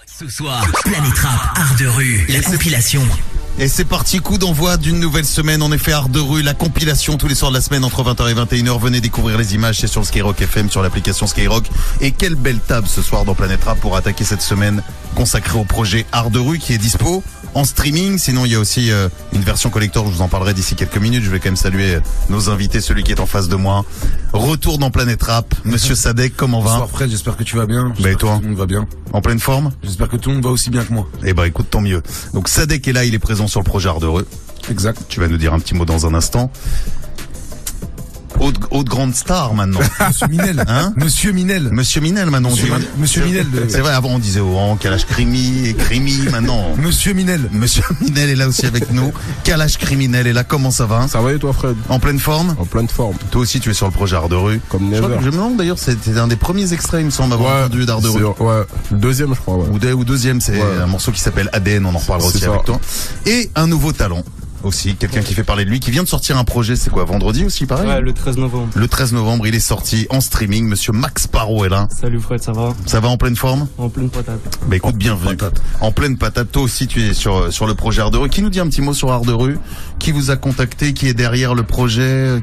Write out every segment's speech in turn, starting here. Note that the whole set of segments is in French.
Ce soir, Planète Rap, Art de rue, la compilation. Et c'est parti, coup d'envoi d'une nouvelle semaine. En effet, Art de rue, la compilation tous les soirs de la semaine entre 20h et 21h. Venez découvrir les images, c'est sur le Skyrock FM, sur l'application Skyrock. Et quelle belle table ce soir dans Planète Rap pour attaquer cette semaine consacrée au projet Art de rue qui est dispo en streaming. Sinon, il y a aussi une version collector, je vous en parlerai d'ici quelques minutes. Je vais quand même saluer nos invités, celui qui est en face de moi. Retour dans Planète Rap, Monsieur Sadek, comment va? Bonsoir Fred, j'espère que tu vas bien. Bah et toi? Tout le monde va bien. En pleine forme? J'espère que tout le monde va aussi bien que moi. Eh ben écoute, tant mieux. Donc Sadek est là, il est présent sur le projet Art de rue. Exact. Tu vas nous dire un petit mot dans un instant. Haute grande star maintenant. Monsieur Minel. Hein? Monsieur Minel. Monsieur Minel maintenant. Monsieur Minel. C'est vrai, avant on disait Kalash Krimi et Krimi, maintenant. Monsieur Minel. Monsieur Minel est là aussi avec nous. Kalash Criminel est là, comment ça va? Ça va et toi Fred? En pleine forme? En pleine forme. Toi aussi tu es sur le projet Art de rue. Comme je never. me demande d'ailleurs, c'était un des premiers extraits, il me semble, avoir entendu d'Art de rue. Ouais, le deuxième je crois. Ouais. Ou deuxième, c'est un morceau qui s'appelle ADN, on en reparlera aussi avec toi. Et un nouveau talent. Aussi, quelqu'un qui fait parler de lui, qui vient de sortir un projet, c'est quoi, vendredi aussi, pareil? Ouais, le 13 novembre. Le 13 novembre, il est sorti en streaming, Monsieur Max Parot est là. Salut Fred, ça va? Ça va en pleine forme? En pleine patate. Bah écoute, bienvenue. En pleine patate, toi aussi tu es sur le projet Art de rue. Qui nous dit un petit mot sur Art de rue? Qui vous a contacté? Qui est derrière le projet?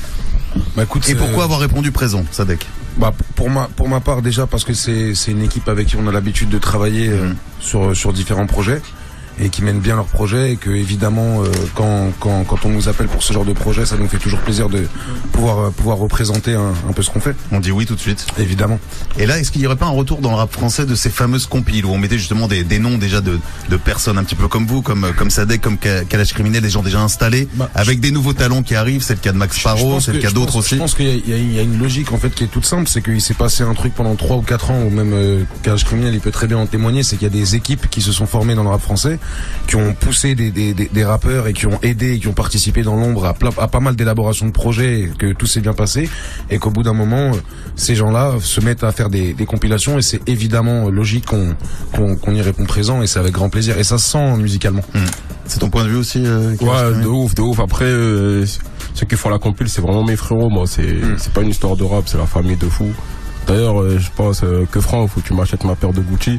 Bah écoute, et pourquoi avoir répondu présent, Sadek? Bah pour ma part déjà parce que c'est une équipe avec qui on a l'habitude de travailler sur différents projets. Et qui mènent bien leur projet et que évidemment quand on nous appelle pour ce genre de projet, ça nous fait toujours plaisir de pouvoir représenter un peu ce qu'on fait. On dit oui tout de suite. Évidemment. Et là, est-ce qu'il y aurait pas un retour dans le rap français de ces fameuses compiles où on mettait justement des noms déjà de personnes un petit peu comme vous, comme Sadek, comme Kalash Criminel, des gens déjà installés, avec des nouveaux talents qui arrivent? C'est le cas de Max Parot, c'est le cas d'autres aussi. Je pense qu'il y a une logique en fait qui est toute simple, c'est qu'il s'est passé un truc pendant 3 ou 4 ans, ou même Kalash Criminel il peut très bien en témoigner, c'est qu'il y a des équipes qui se sont formées dans le rap français, qui ont poussé des rappeurs et qui ont aidé et qui ont participé dans l'ombre à pas mal d'élaborations de projets, et que tout s'est bien passé et qu'au bout d'un moment ces gens-là se mettent à faire des compilations et c'est évidemment logique qu'on y répond présent et c'est avec grand plaisir et ça se sent musicalement. C'est ton point de vue aussi Ouais, de ouf. Après ceux qui font la compile c'est vraiment mes frérots, moi c'est pas une histoire de rap, c'est la famille de fous. D'ailleurs, je pense que Franck, faut que tu m'achètes ma paire de Gucci.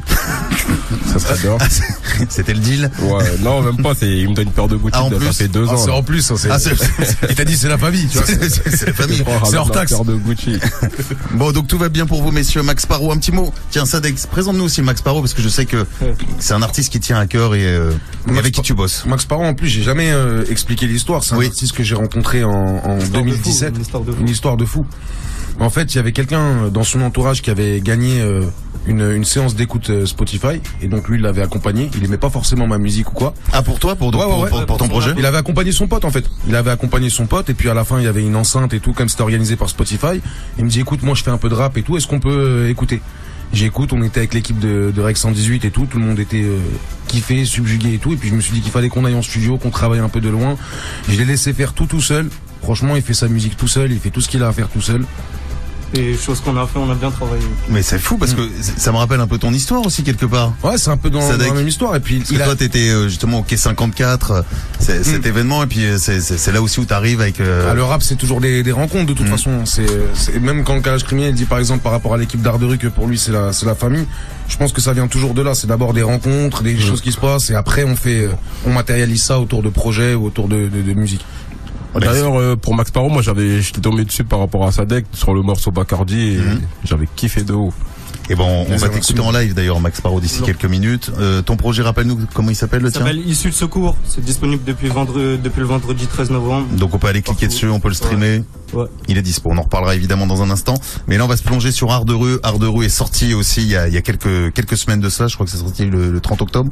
Ça serait bien. C'était le deal? Ouais, non, même pas, il me donne une paire de Gucci, ça fait 2 ans. C'est en plus, il t'a dit c'est la famille, tu vois. C'est la famille. C'est hors taxe. Paire de Gucci. Bon, donc tout va bien pour vous, messieurs. Max Parot, un petit mot. Tiens, Sadek, présente-nous aussi Max Parot, parce que je sais que c'est un artiste qui tient à cœur et avec qui tu bosses. Max Parot, en plus, j'ai jamais expliqué l'histoire. C'est un artiste que j'ai rencontré en 2017. Une histoire de fou. En fait, il y avait quelqu'un dans son entourage qui avait gagné une séance d'écoute Spotify et donc lui il l'avait accompagné. Il aimait pas forcément ma musique ou quoi. Ah, pour toi, pour ton projet? Il avait accompagné son pote en fait. Il avait accompagné son pote et puis à la fin il y avait une enceinte et tout comme c'était organisé par Spotify. Il me dit écoute, moi je fais un peu de rap et tout. Est-ce qu'on peut écouter? J'écoute, on était avec l'équipe de Rec 118 et tout le monde était kiffé, subjugué et tout. Et puis je me suis dit qu'il fallait qu'on aille en studio, qu'on travaille un peu de loin. Je l'ai laissé faire tout seul. Franchement, il fait sa musique tout seul, il fait tout ce qu'il a à faire tout seul. Et chose qu'on a fait, on a bien travaillé. Mais c'est fou parce que ça me rappelle un peu ton histoire aussi quelque part. Ouais, c'est un peu dans la même histoire. Et puis parce que toi t'étais justement au quai 54, cet événement et puis c'est là aussi où t'arrives avec. Le rap c'est toujours des rencontres de toute façon. C'est même quand le Kalash Criminel dit par exemple par rapport à l'équipe d'Art de rue que pour lui c'est la famille. Je pense que ça vient toujours de là. C'est d'abord des rencontres, des choses qui se passent et après on matérialise ça autour de projets ou autour de musique. D'ailleurs, pour Max Parot, moi j'étais tombé dessus par rapport à Sadek sur le morceau Bacardi et j'avais kiffé de ouf. Et bon, on va t'écouter en live d'ailleurs, Max Parot, d'ici quelques minutes. Ton projet, rappelle-nous comment il s'appelle, le tien? Il s'appelle Issue de secours. C'est disponible depuis le vendredi 13 novembre. Donc on peut aller cliquer dessus, on peut le streamer. Ouais. Il est dispo. On en reparlera évidemment dans un instant. Mais là, on va se plonger sur Art de rue. Art de rue est sorti aussi il y a quelques semaines de cela. Je crois que c'est sorti le 30 octobre.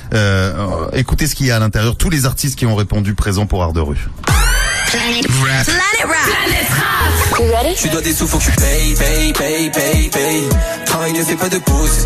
Écoutez ce qu'il y a à l'intérieur. Tous les artistes qui ont répondu présents pour Art de rue. Planète Rap. Planète Rap. You ready? Tu dois des sous, faut que tu payes. Travail ne fait pas de pause.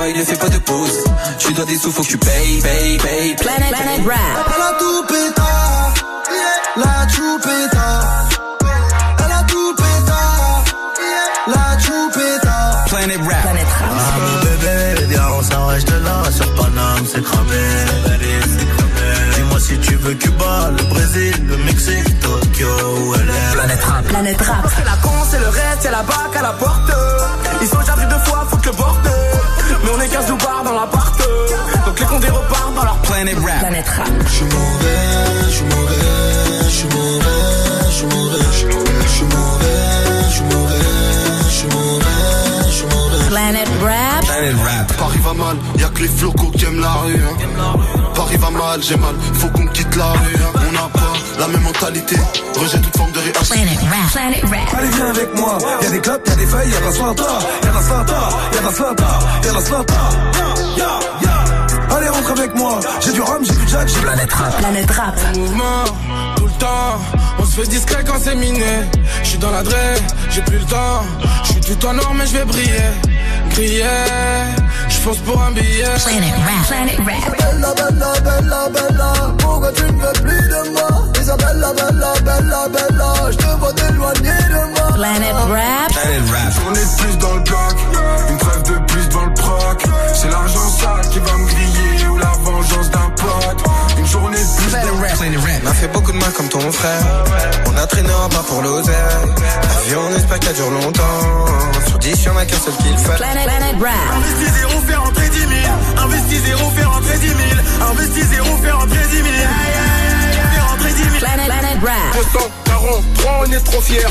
Tu dois des sous, faut que tu payes. Planète Rap. Elle a tout péta, la choupeta. Elle a tout péta, la choupeta. Planète Rap. Planète Rap. Ah mon bébé, viens on s'arrache de là. Sur Paname c'est cramé. Dis-moi si tu veux Cuba, le Brésil, le Mexique, Tokyo ou LA. Planète Rap. Planète Rap. C'est la con, c'est le reste, c'est la bac à la porte. Ils sont déjà pris 2 fois, faut que le porte. mais on est 15 loupards dans l'appart. Donc les condés repartent dans leur Planet Rap. Planet Rap. J'suis mauvais, j'suis mauvais, j'suis mauvais, j'suis mauvais, j'suis mauvais, j'suis mauvais, j'suis mauvais, j'suis mauvais. Planet Rap. Planet Rap. Paris va mal, y'a que les flocos qui aiment la rue. Hein. Paris va mal, j'ai mal, faut qu'on quitte la rue. Hein. On n'a pas la même mentalité, rejette toute forme de réaction. Planet Rap. Planet Rap. Allez viens avec moi, y'a des clubs, y'a des feuilles, y'a de la slata, y'a de la slata, y'a de la slata, y'a de la slata. Allez rentre avec moi, j'ai du rhum, j'ai du jack, j'ai Planet Rap. Planet Rap. mouvement, tout le temps, on se fait discret quand c'est miné. J'suis dans la draie, j'ai plus le temps, j'suis tout en or mais j'vais briller, griller, j'fonce pour un billet. Planet Rap. Planet Rap. Bella, bella, bella, bella, pourquoi tu ne veux plus de moi? Isabella, bella, bella, bella, j'te vois t'éloigner de moi. Planet Rap. Planet Rap. Journée de plus dans le bloc, une trêve de plus dans le proc. C'est l'argent sale qui va me griller ou la vengeance d'un pote. Une journée de plus dans le Planet Rap. M'a fait beaucoup de mal comme ton frère. On a traîné en bas pour l'oseille. La vie on espère qu'elle dure longtemps. Sur 10 y'en a qu'un seul qui le fait. Planet Rap. Investis zéro, fais rentrer 10 000. Investis zéro, fais rentrer 10 000. Investis zéro, fais rentrer 10 000. Fais rentrer 10 000. Planet Rap. 243, on est trop fiers.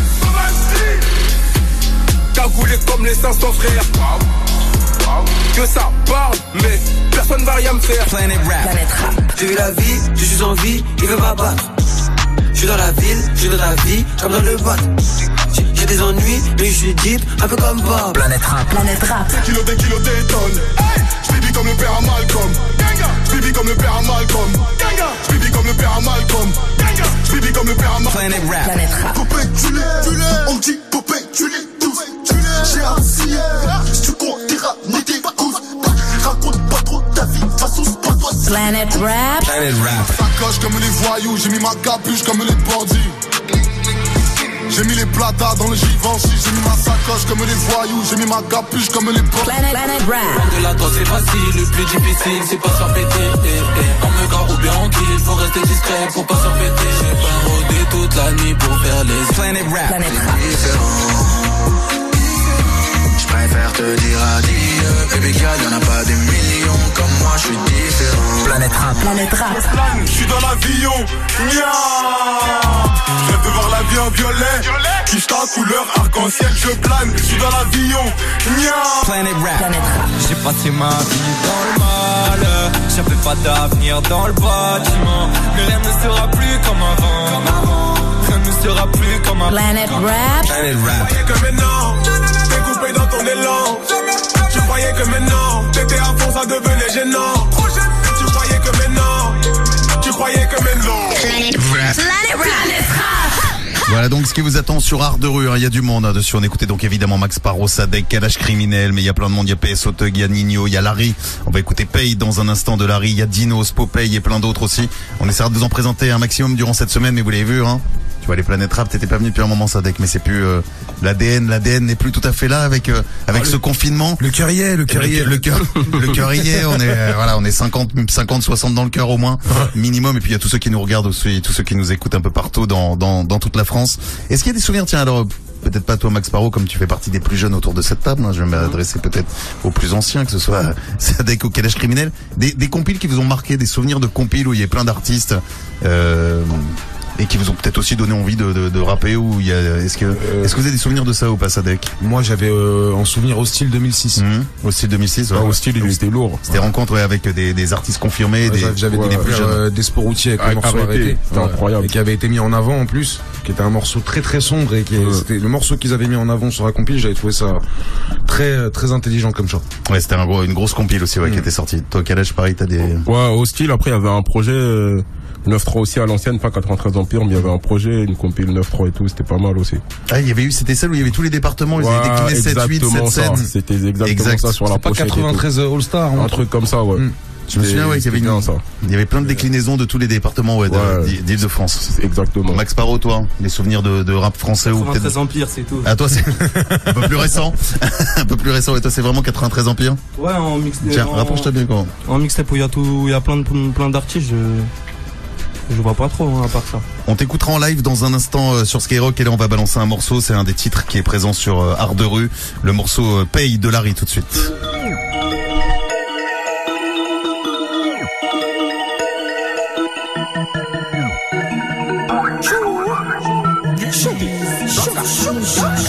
Cagoulé comme les 500 frères. Que ça parle, mais personne va rien me faire. Planet Rap. Planet Rap. J'ai vu la vie, je suis en vie, il veut m'abattre. Je suis dans la ville, je suis dans la vie, comme dans le bat. J'ai des ennuis, mais je suis deep, un peu comme Bob. Planet Rap. Planet Rap. Des kilos, des tonnes. Hey, j'bibi comme le père à Malcolm. J'bibi comme le père à Malcolm. J'bibi comme le père à Malcolm. J'bibi comme le père à Malcolm. Planet Rap. Planet Rap. Popé, tu l'es. On dit Popé, tu l'es tous. J'ai un ciel. Si tu comptes tes rats, ni tes causes. Raconte pas trop ta vie, de toute façon c'est pas toi. Planet Rap. Planet Rap. Sacoche comme les voyous, j'ai mis ma capuche comme les bandits. J'ai mis les platas dans le Givenchy, j'ai mis ma sacoche comme les voyous, j'ai mis ma capuche comme les bandits. Planet Rap. De la danse c'est facile, le plus difficile c'est pas se faire péter. En me gare ou bien en kill, faut rester discret pour pas se faire péter. J'ai pas rodé toute la nuit pour faire les Planet Rap. Planet Rap. J'préfère te dire adieu, baby girl, y'en a pas des millions comme moi, j'suis différent. Planet Rap. Planet Rap. J'suis dans l'avion, nya. J'rêve de voir la vie en violet, qui ta couleur arc-en-ciel, je plane. J'suis dans l'avion, nya. Planet Rap. Planet Rap. J'ai passé ma vie dans le mal, j'avais pas d'avenir dans le bâtiment. Mais rien ne sera plus comme avant. Rien ne sera plus comme avant. Planet Rap. Planet Rap. Tu croyais que maintenant, t'es coupé dans ton élan. Tu croyais que maintenant, t'étais à fond, ça devenait gênant. Tu croyais que maintenant, tu croyais que maintenant. Planet Rap. Voilà donc ce qui vous attend sur Art de Rue, hein. Il y a du monde hein, dessus, on écoutait donc évidemment Max Parro, Sadek, Kalash Criminel, mais il y a plein de monde, il y a PSO Thug, il y a Nino, il y a Larry, on va écouter Paye dans un instant de Larry, il y a Dinos, Popeye et plein d'autres aussi. On essaiera de vous en présenter un maximum durant cette semaine, mais vous l'avez vu hein. Tu vois les Planètes Rap, t'étais pas venu depuis un moment Sadek, mais c'est plus l'ADN n'est plus tout à fait là avec ce confinement. Le cœur y est, le cœur y est. On est voilà, on est 50 60 dans le cœur au moins minimum, et puis il y a tous ceux qui nous regardent aussi, tous ceux qui nous écoutent un peu partout dans toute la France. Est-ce qu'il y a des souvenirs, tiens alors peut-être pas toi Max Parro, comme tu fais partie des plus jeunes autour de cette table, hein, je vais m'adresser peut-être aux plus anciens, que ce soit Sadek ou Kalash Criminel, des compiles qui vous ont marqué, des souvenirs de compiles où il y a plein d'artistes et qui vous ont peut-être aussi donné envie de rapper, ou il y a, est-ce que vous avez des souvenirs de ça ou pas Sadek? Moi j'avais en souvenir Hostile 2006. Hostile 2006, ouais. Hostile, il était lourd. C'était rencontre avec des artistes confirmés, j'avais des plus jeunes, des sports routiers avec le morceau arrêté. C'était incroyable. Et qui avait été mis en avant en plus, qui était un morceau très très sombre, et c'était le morceau qu'ils avaient mis en avant sur la compile. J'avais trouvé ça très très intelligent comme choix. Ouais, c'était une grosse compile aussi, qui était sortie. Toi Kalash, pareil, t'as des... Ouais, Hostile, après il y avait un projet 9-3 aussi à l'ancienne, pas 93 Empire, mais il y avait un projet, une compile 9-3 et tout, c'était pas mal aussi. Ah, il y avait eu, c'était celle où il y avait tous les départements, ils avaient décliné 7, 8, 7, 7. C'était exactement ça sur la pochette. Pas 93 All-Star, un truc comme ça, ouais. Je me souviens, qu'il y avait il y avait plein de déclinaisons de tous les départements, d'Île-de-France. Exactement. Max Parro, toi, les souvenirs de rap français ou peut-être 93 Empire, c'est tout. Ah, toi, c'est un peu plus récent. Un peu plus récent. Et toi, c'est vraiment 93 Empire? Ouais, en mixtape. Tiens, rapproche-toi bien, quoi. En mixtape où il y a plein d'artistes, je vois pas trop, hein, à part ça. On t'écoutera en live dans un instant sur Skyrock, et là on va balancer un morceau, c'est un des titres qui est présent sur Art de Rue, le morceau Paye de Larry tout de suite.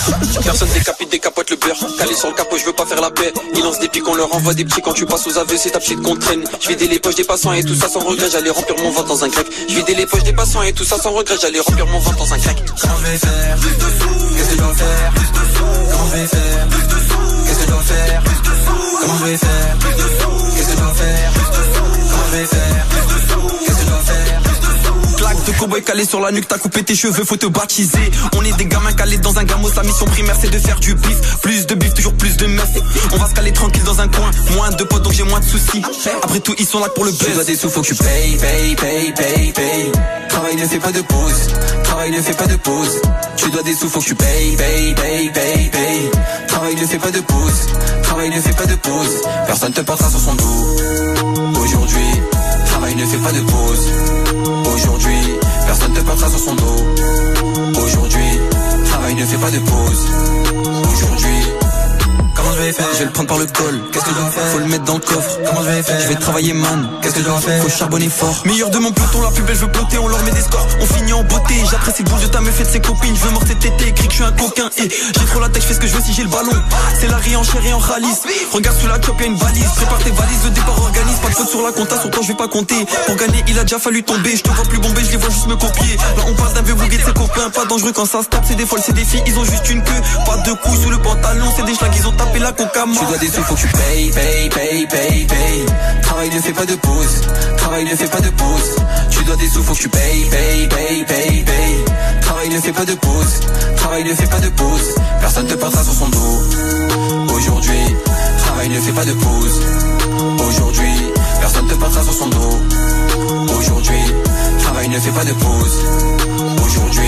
Personne décapote le beurre. Calé sur le capot, je veux pas faire la paix. Ils lancent des pics, on leur envoie des petits. Quand tu passes aux aveux, c'est ta petite qu'on traîne. Je vidais les poches des passants et tout ça sans regret. J'allais remplir mon ventre dans un grec. Je vidais les poches des passants et tout ça sans regret. J'allais remplir mon ventre dans un grec. Comment je vais faire? Plus de sous. Qu'est-ce que je dois faire? Plus de sous. Comment je vais faire? Plus de sous. Qu'est-ce que je dois faire? Plus de sous. Comment je vais faire? Plus de sous. Qu'est-ce que je dois faire? Plus de sous. Comment je vais faire? Plus de sous. Qu'est-ce que je dois faire? Plus de sous. Claque de cowboy calé sur la nuque, t'as coupé tes cheveux, faut te baptiser. On est des gamins calés dans un gamos, la mission primaire c'est de faire du bif. Plus de bif, toujours plus de meufs. On va se caler tranquille dans un coin, moins de potes donc j'ai moins de soucis. Après tout ils sont là pour le buzz. Tu dois des sous, faut que tu payes. Travail ne fait pas de pause, travail ne fait pas de pause. Tu dois des sous, faut que tu payes. Travail ne fait pas de pause, travail ne fait pas de pause. Personne te portera sur son dos. Aujourd'hui, travail ne fait pas de pause. Aujourd'hui, personne te portera sur son dos. Aujourd'hui, travail ne fait pas de pause. Aujourd'hui, comment je vais faire? Je vais le prendre par le col. Qu'est-ce que je dois faire? Faut le mettre dans le coffre. Comment je vais faire? Je vais travailler man. Qu'est-ce que je dois faire? Faut charbonner fort. Meilleur de mon peloton, la plus belle je veux ploter. On leur met des scores, on finit en beauté. J'apprécie le boule de ta meuf et de ses copines. Je veux mordre cet été, écrit que je suis un coquin. Et j'ai trop la tête, je fais ce que je veux si j'ai le ballon. C'est la rienchère et en ralice. Regarde sous la chop, y'a une valise. Prépare tes valises, le départ organise. Pas de faute sur la compta, sur toi je vais pas compter. Pour gagner, il a déjà fallu tomber. Je te vois plus bomber, je les vois juste me copier. Là on parle d'un vieux bouguet de ses copains. Pas dangereux quand ça se tape, c'est des folles, c'est des filles. Ils ont juste une queue, pas de couilles sous le pantalon. C'est des schlags, ils ont tapé la coca. Tu dois des sous, faut que tu payes. Travail ne fait pas de pause, travail ne fait pas de pause. Tu dois des sous, faut que tu payes. Travail ne fait pas de pause, travail ne fait pas de pause. Personne te portera sur son dos. Aujourd'hui, travail ne fait pas de pause. Aujourd'hui, personne te portera sur son dos. Aujourd'hui, travail ne fait pas de pause. Aujourd'hui.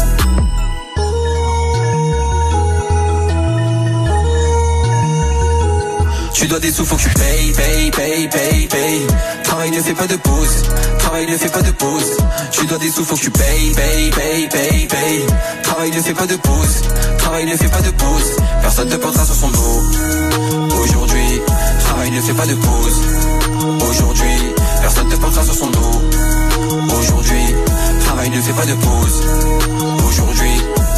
Tu dois des sous, faut que tu payes. Travail ne fait pas de pause, travail ne fait pas de pause. Tu dois des sous, faut que tu payes. Travail ne fait pas de pause, travail ne fait pas de pause. Personne te portera sur son dos. Aujourd'hui, travail ne fait pas de pause. Aujourd'hui, personne te portera sur son dos. Aujourd'hui, travail ne fait pas de pause. Aujourd'hui.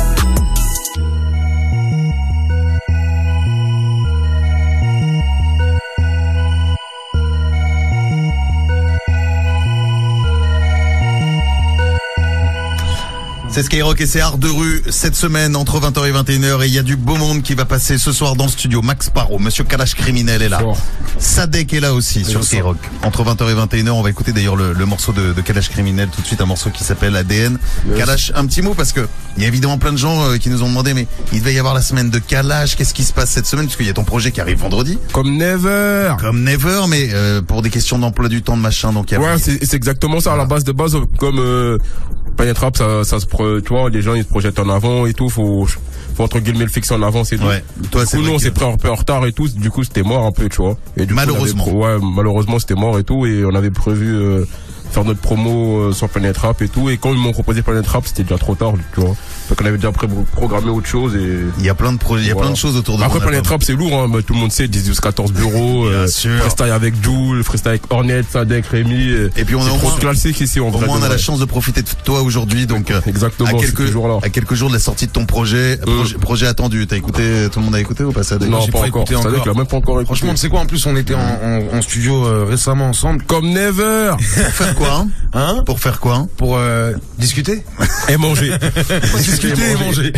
C'est Skyrock et c'est Art de rue cette semaine entre 20h et 21h et il y a du beau monde qui va passer ce soir dans le studio. Max Parot, Monsieur Kalash Criminel est là. Sadek est là aussi sur Skyrock. Entre 20h et 21h, on va écouter d'ailleurs le morceau de Kalash Criminel tout de suite, un morceau qui s'appelle ADN. Kalash, un petit mot parce que il y a évidemment plein de gens qui nous ont demandé mais il devait y avoir la semaine de Kalash, qu'est-ce qui se passe cette semaine puisqu'il y a ton projet qui arrive vendredi. Comme never, mais pour des questions d'emploi du temps de machin donc il y a c'est exactement ça à la base comme Planet Rap, ça se tu vois, les gens ils se projettent en avant et tout, faut entre guillemets le fixer en avant, c'est tout. Ouais. Toi, du coup, nous on s'est pris un peu en retard et tout, du coup c'était mort un peu, tu vois. Et du malheureusement. Coup, malheureusement c'était mort et tout, et on avait prévu faire notre promo sur Planet Rap et tout, et quand ils m'ont proposé Planet Rap, c'était déjà trop tard, tu vois. Donc on avait déjà programmé autre chose et il y a plein de projets, il y a plein de choses autour de après Planet Rap, c'est lourd, hein, tout le monde sait 10-14 bureaux, freestyle avec Jules, freestyle avec Hornet, Sadek, Rémi, et puis on est trop classique ici en vrai. Au moins on a la chance de profiter de toi aujourd'hui, donc exactement, à quelques jours de la sortie de ton projet, projet attendu. T'as écouté, tout le monde a écouté ou pas Sadek? Non, pas encore. Sadek l'a même pas encore écouté. Franchement, tu sais quoi, en plus on était en studio récemment ensemble. Comme never. Pour faire quoi hein? Pour faire quoi? Pour discuter et manger. Discuter et manger.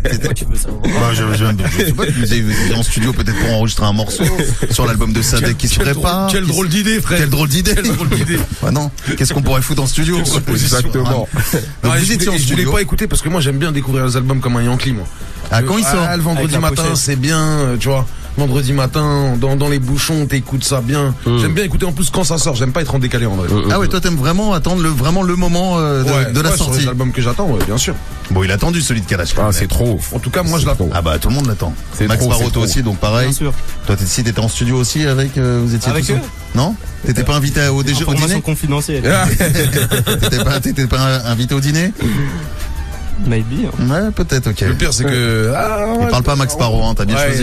Je sais pas, vous avez en studio peut-être pour enregistrer un morceau sur l'album de Sadek qui se prépare. Quelle drôle d'idée, frère. Quelle drôle d'idée. Bah non, qu'est-ce qu'on pourrait foutre en studio? Exactement. Donc vous étiez en studio. Je voulais pas écouter parce que moi j'aime bien découvrir les albums comme un Yankee, moi. Ah, quand il sort? Le vendredi matin, c'est bien, tu vois. Vendredi matin, dans les bouchons, t'écoutes ça bien. J'aime bien écouter en plus quand ça sort. J'aime pas être en décalé en vrai. Ah ouais, toi t'aimes vraiment attendre le moment de la sortie. C'est l'album que j'attends, ouais, bien sûr. Bon, il a attendu celui de Kalash. Ah, c'est trop. En tout cas, moi je l'attends. Ah bah tout le monde l'attend. Max Parot, toi aussi, donc pareil. Bien sûr. Toi, t'étais en studio aussi avec, vous étiez avec eux? Non? T'étais pas invité au dîner? Information confidentielle. T'étais pas invité au dîner? Maybe. Ouais, peut-être, ok. Le pire, c'est que... Il parle pas Max Parro, hein, t'as bien choisi.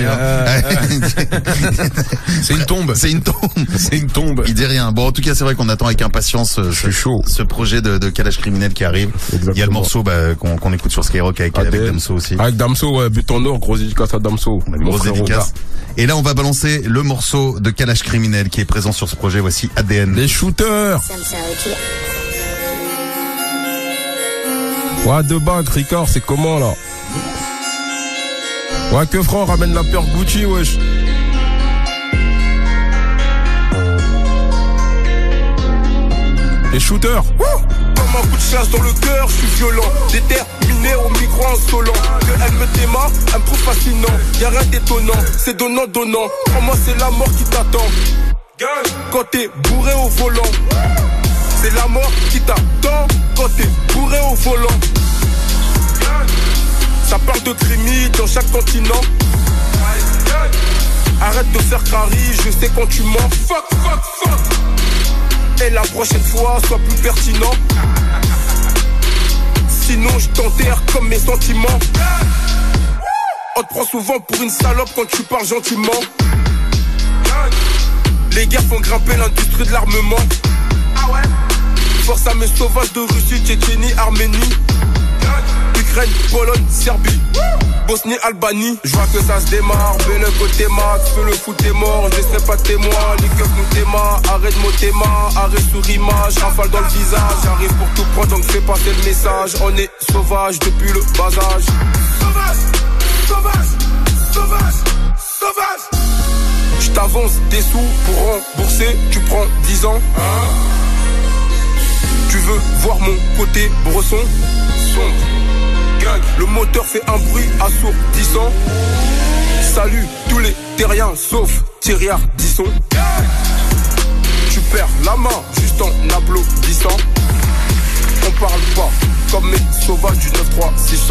C'est une tombe. C'est une tombe. C'est une tombe. Il dit rien. Bon, en tout cas, c'est vrai qu'on attend avec impatience ce projet de Kalash Criminel qui arrive. Exactement. Il y a le morceau qu'on écoute sur Skyrock avec Damso aussi. Avec Damso, ouais, but en or, grosse dédicace à Damso. Grosse dédicace. Et là, on va balancer le morceau de Kalash Criminel qui est présent sur ce projet. Voici ADN. Les shooters. Ouais, de bague, Ricard, c'est comment là? Ouais, que franc, ramène la paire Gucci, wesh. Les shooters. Comme un coup de chasse dans le cœur, je suis violent, déterminé au micro insolent. Que elle me démarre, elle me trouve fascinant. Y'a rien d'étonnant, c'est donnant. Crois-moi, c'est la mort qui t'attend. Quand t'es bourré au volant, c'est la mort qui t'attend. Quand t'es bourré au volant, ça parle de crimi dans chaque continent. Arrête de faire crari, je sais quand tu mens. Fuck. Et la prochaine fois, sois plus pertinent. Sinon, je t'enterre comme mes sentiments. On te prend souvent pour une salope quand tu parles gentiment. Les guerres font grimper l'industrie de l'armement. Force à mes sauvages de Russie, Tchétchénie, Arménie, Ukraine, Pologne, Serbie, Bosnie, Albanie. Je vois que ça se démarre, le côté max, feu le foot est mort, je serai pas témoin, les keufs nous téma, arrête mon théma, arrêt sur image, rafale dans le visage, j'arrive pour tout prendre donc fais passer le message, on est sauvage depuis le bas âge. Sauvage. Je t'avance des sous pour rembourser, tu prends 10 ans. Tu veux voir mon côté bresson? Sombre. Le moteur fait un bruit assourdissant. Salut tous les terriens sauf Thierry Ardisson. Tu perds la main juste en applaudissant. On parle pas comme mes sauvages du 93600.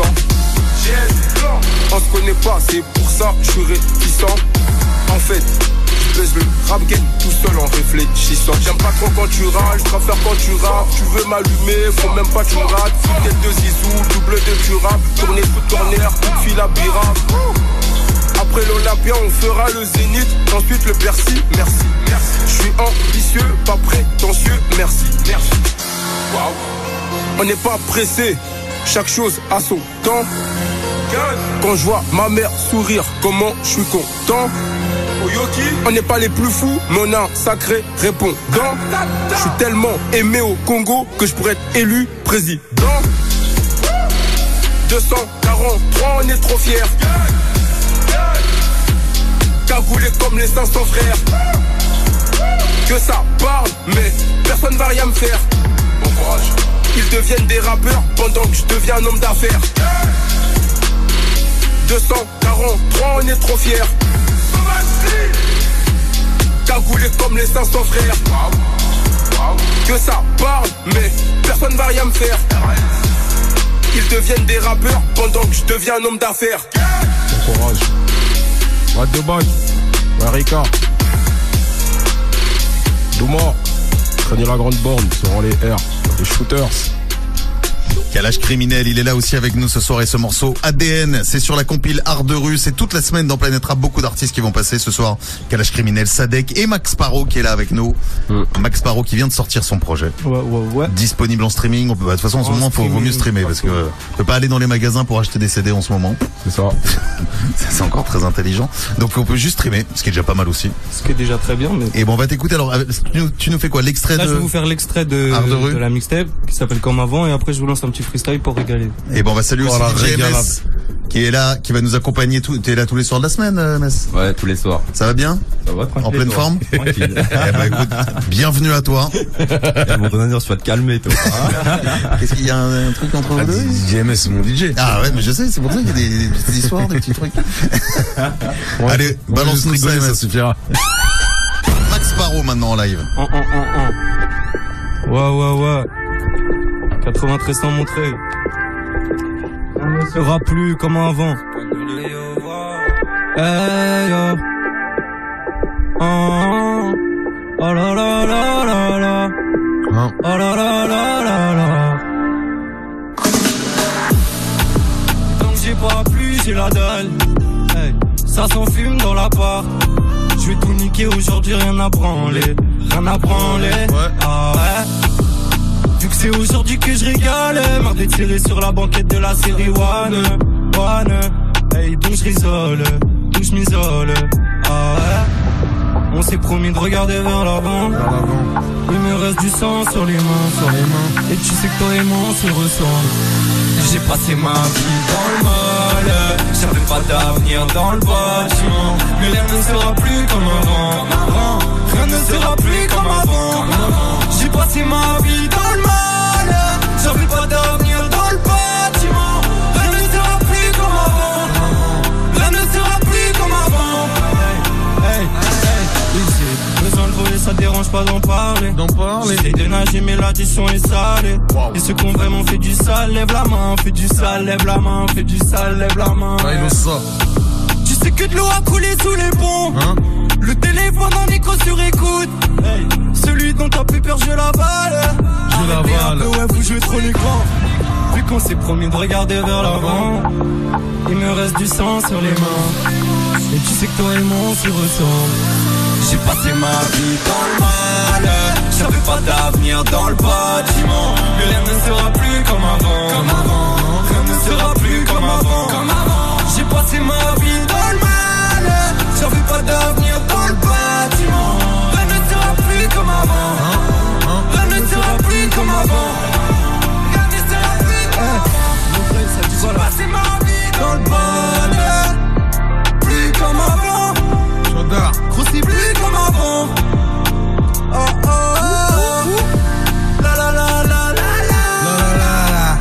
On se connaît pas, c'est pour ça je suis réticent. En fait, je baise le rap game tout seul en réfléchissant. J'aime pas trop quand tu râles, je préfère quand tu rappes. Tu veux m'allumer, faut même pas que tu me rates. Tête de zizou, double de tu rap. Tourner foot corner, coup de fil à birape. Après l'Olympia, on fera le Zénith. Ensuite le Bercy, merci. Je suis ambitieux, pas prétentieux, merci. Wow. On n'est pas pressé, chaque chose a son temps. Quand je vois ma mère sourire, comment je suis content. On n'est pas les plus fous, mais on a un sacré répondant. Je suis tellement aimé au Congo que je pourrais être élu président. 243, on est trop fiers. Cagoulé comme les 500 frères. Que ça parle, mais personne va rien me faire. Bon courage. Ils deviennent des rappeurs pendant que je deviens un homme d'affaires. 243, on est trop fiers. Cagoulé comme les 500 frères. Que ça parle, mais personne va rien me faire. Ils deviennent des rappeurs pendant que je deviens un homme d'affaires. Bon courage. Ouais, de bague. Ouais, Ricard. Douma. Prenez la grande borne sur les airs. Les shooters. Kalash Criminel, il est là aussi avec nous ce soir et ce morceau ADN, c'est sur la compile Art de rue, c'est toute la semaine dans Planète Rap, beaucoup d'artistes qui vont passer ce soir. Kalash Criminel, Sadek et Max Parro qui est là avec nous. Max Parro qui vient de sortir son projet. Ouais. Disponible en streaming. De toute façon en ce moment vaut mieux streamer parce que on peut pas aller dans les magasins pour acheter des CD en ce moment. C'est ça. C'est encore très intelligent. Donc on peut juste streamer, ce qui est déjà pas mal aussi. Ce qui est déjà très bien. Mais... Et bon, on va t'écouter. Alors, tu nous fais quoi? L'extrait là, de... je vais vous faire l'extrait de la mixtape qui s'appelle Comme Avant et après je vous lance un petit freestyle pour régaler. Et bon, on va saluer aussi DJ MS qui est là, qui va nous accompagner. T'es là tous les soirs de la semaine, MS? Ouais, tous les soirs. Ça va bien? Ça va, tranquille. En pleine forme? Tranquille. Eh ben, écoute, bienvenue à toi. Mon dire, tu vas te calmer, toi. Qu'est-ce qu'il y a un truc entre vous deux? DJ MS, c'est mon DJ. Ah ouais, mais je sais, c'est pour ça qu'il y a des petites histoires, des petits trucs. Allez, balance-nous ça, MS. Ça suffira. Max Parro maintenant en live. Ouais. 93 sans montrer. On ne sera plus comme avant. Hey yo. Oh la la la la la. Oh la la la la la. j'ai la dalle. Hey, ça s'enfume dans l'appart. Je vais tout niquer aujourd'hui, rien à branler. Rien à branler. Ouais. Ah ouais. Vu que c'est aujourd'hui que je régale. Marre d'être serré sur la banquette de la série One. Hey, donc je risole. Donc je m'isole. Ah ouais. On s'est promis de regarder vers l'avant. Il me reste du sang sur les mains. Et tu sais que toi et moi on se ressemble. J'ai passé ma vie dans le mal. J'avais pas d'avenir dans le bâtiment. Mais rien ne sera plus comme avant. Rien ne sera plus comme avant. J'ai passé ma vie dans le mal. J'avais pas d'avenir dans le bâtiment. Rien ne sera plus comme avant. Rien ne sera plus comme avant. Hey. J'ai besoin de voler, ça dérange pas d'en parler. J'essaye de nager mais l'addition est salée. Et ceux qui ont vraiment fait du sale, lève la main. Fait du sale, lève la main. Fait du sale, lève la main. Tu sais que de l'eau a coulé sous les ponts. Le téléphone en écho sur écoute. Hey. Celui dont t'as plus peur, je l'avale. Un peu, ouais, vous jouez trop l'écran. Vu qu'on s'est promis de regarder vers l'avant. Il me reste du sang sur les mains. Et tu sais que toi et moi on se ressemble. J'ai passé ma vie dans le mal. J'avais pas d'avenir dans le bâtiment. Mais rien ne sera plus comme avant. Rien ne sera plus comme avant. J'ai passé ma vie dans le mal. J'avais pas d'avenir dans le bâtiment. Rien ne sera plus comme avant. Rien ne sera plus comme avant. Rien ne sera plus comme avant. J'ai passé ma vie dans le mal. Plus comme avant. Gros c'est plus comme avant. Oh. La la la la la la.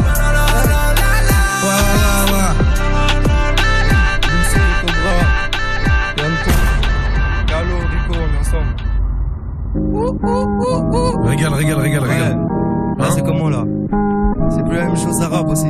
Gallo, Rico, on est ensemble. Régale. Là c'est comment là? C'est plus la même chose, ça rappe aussi.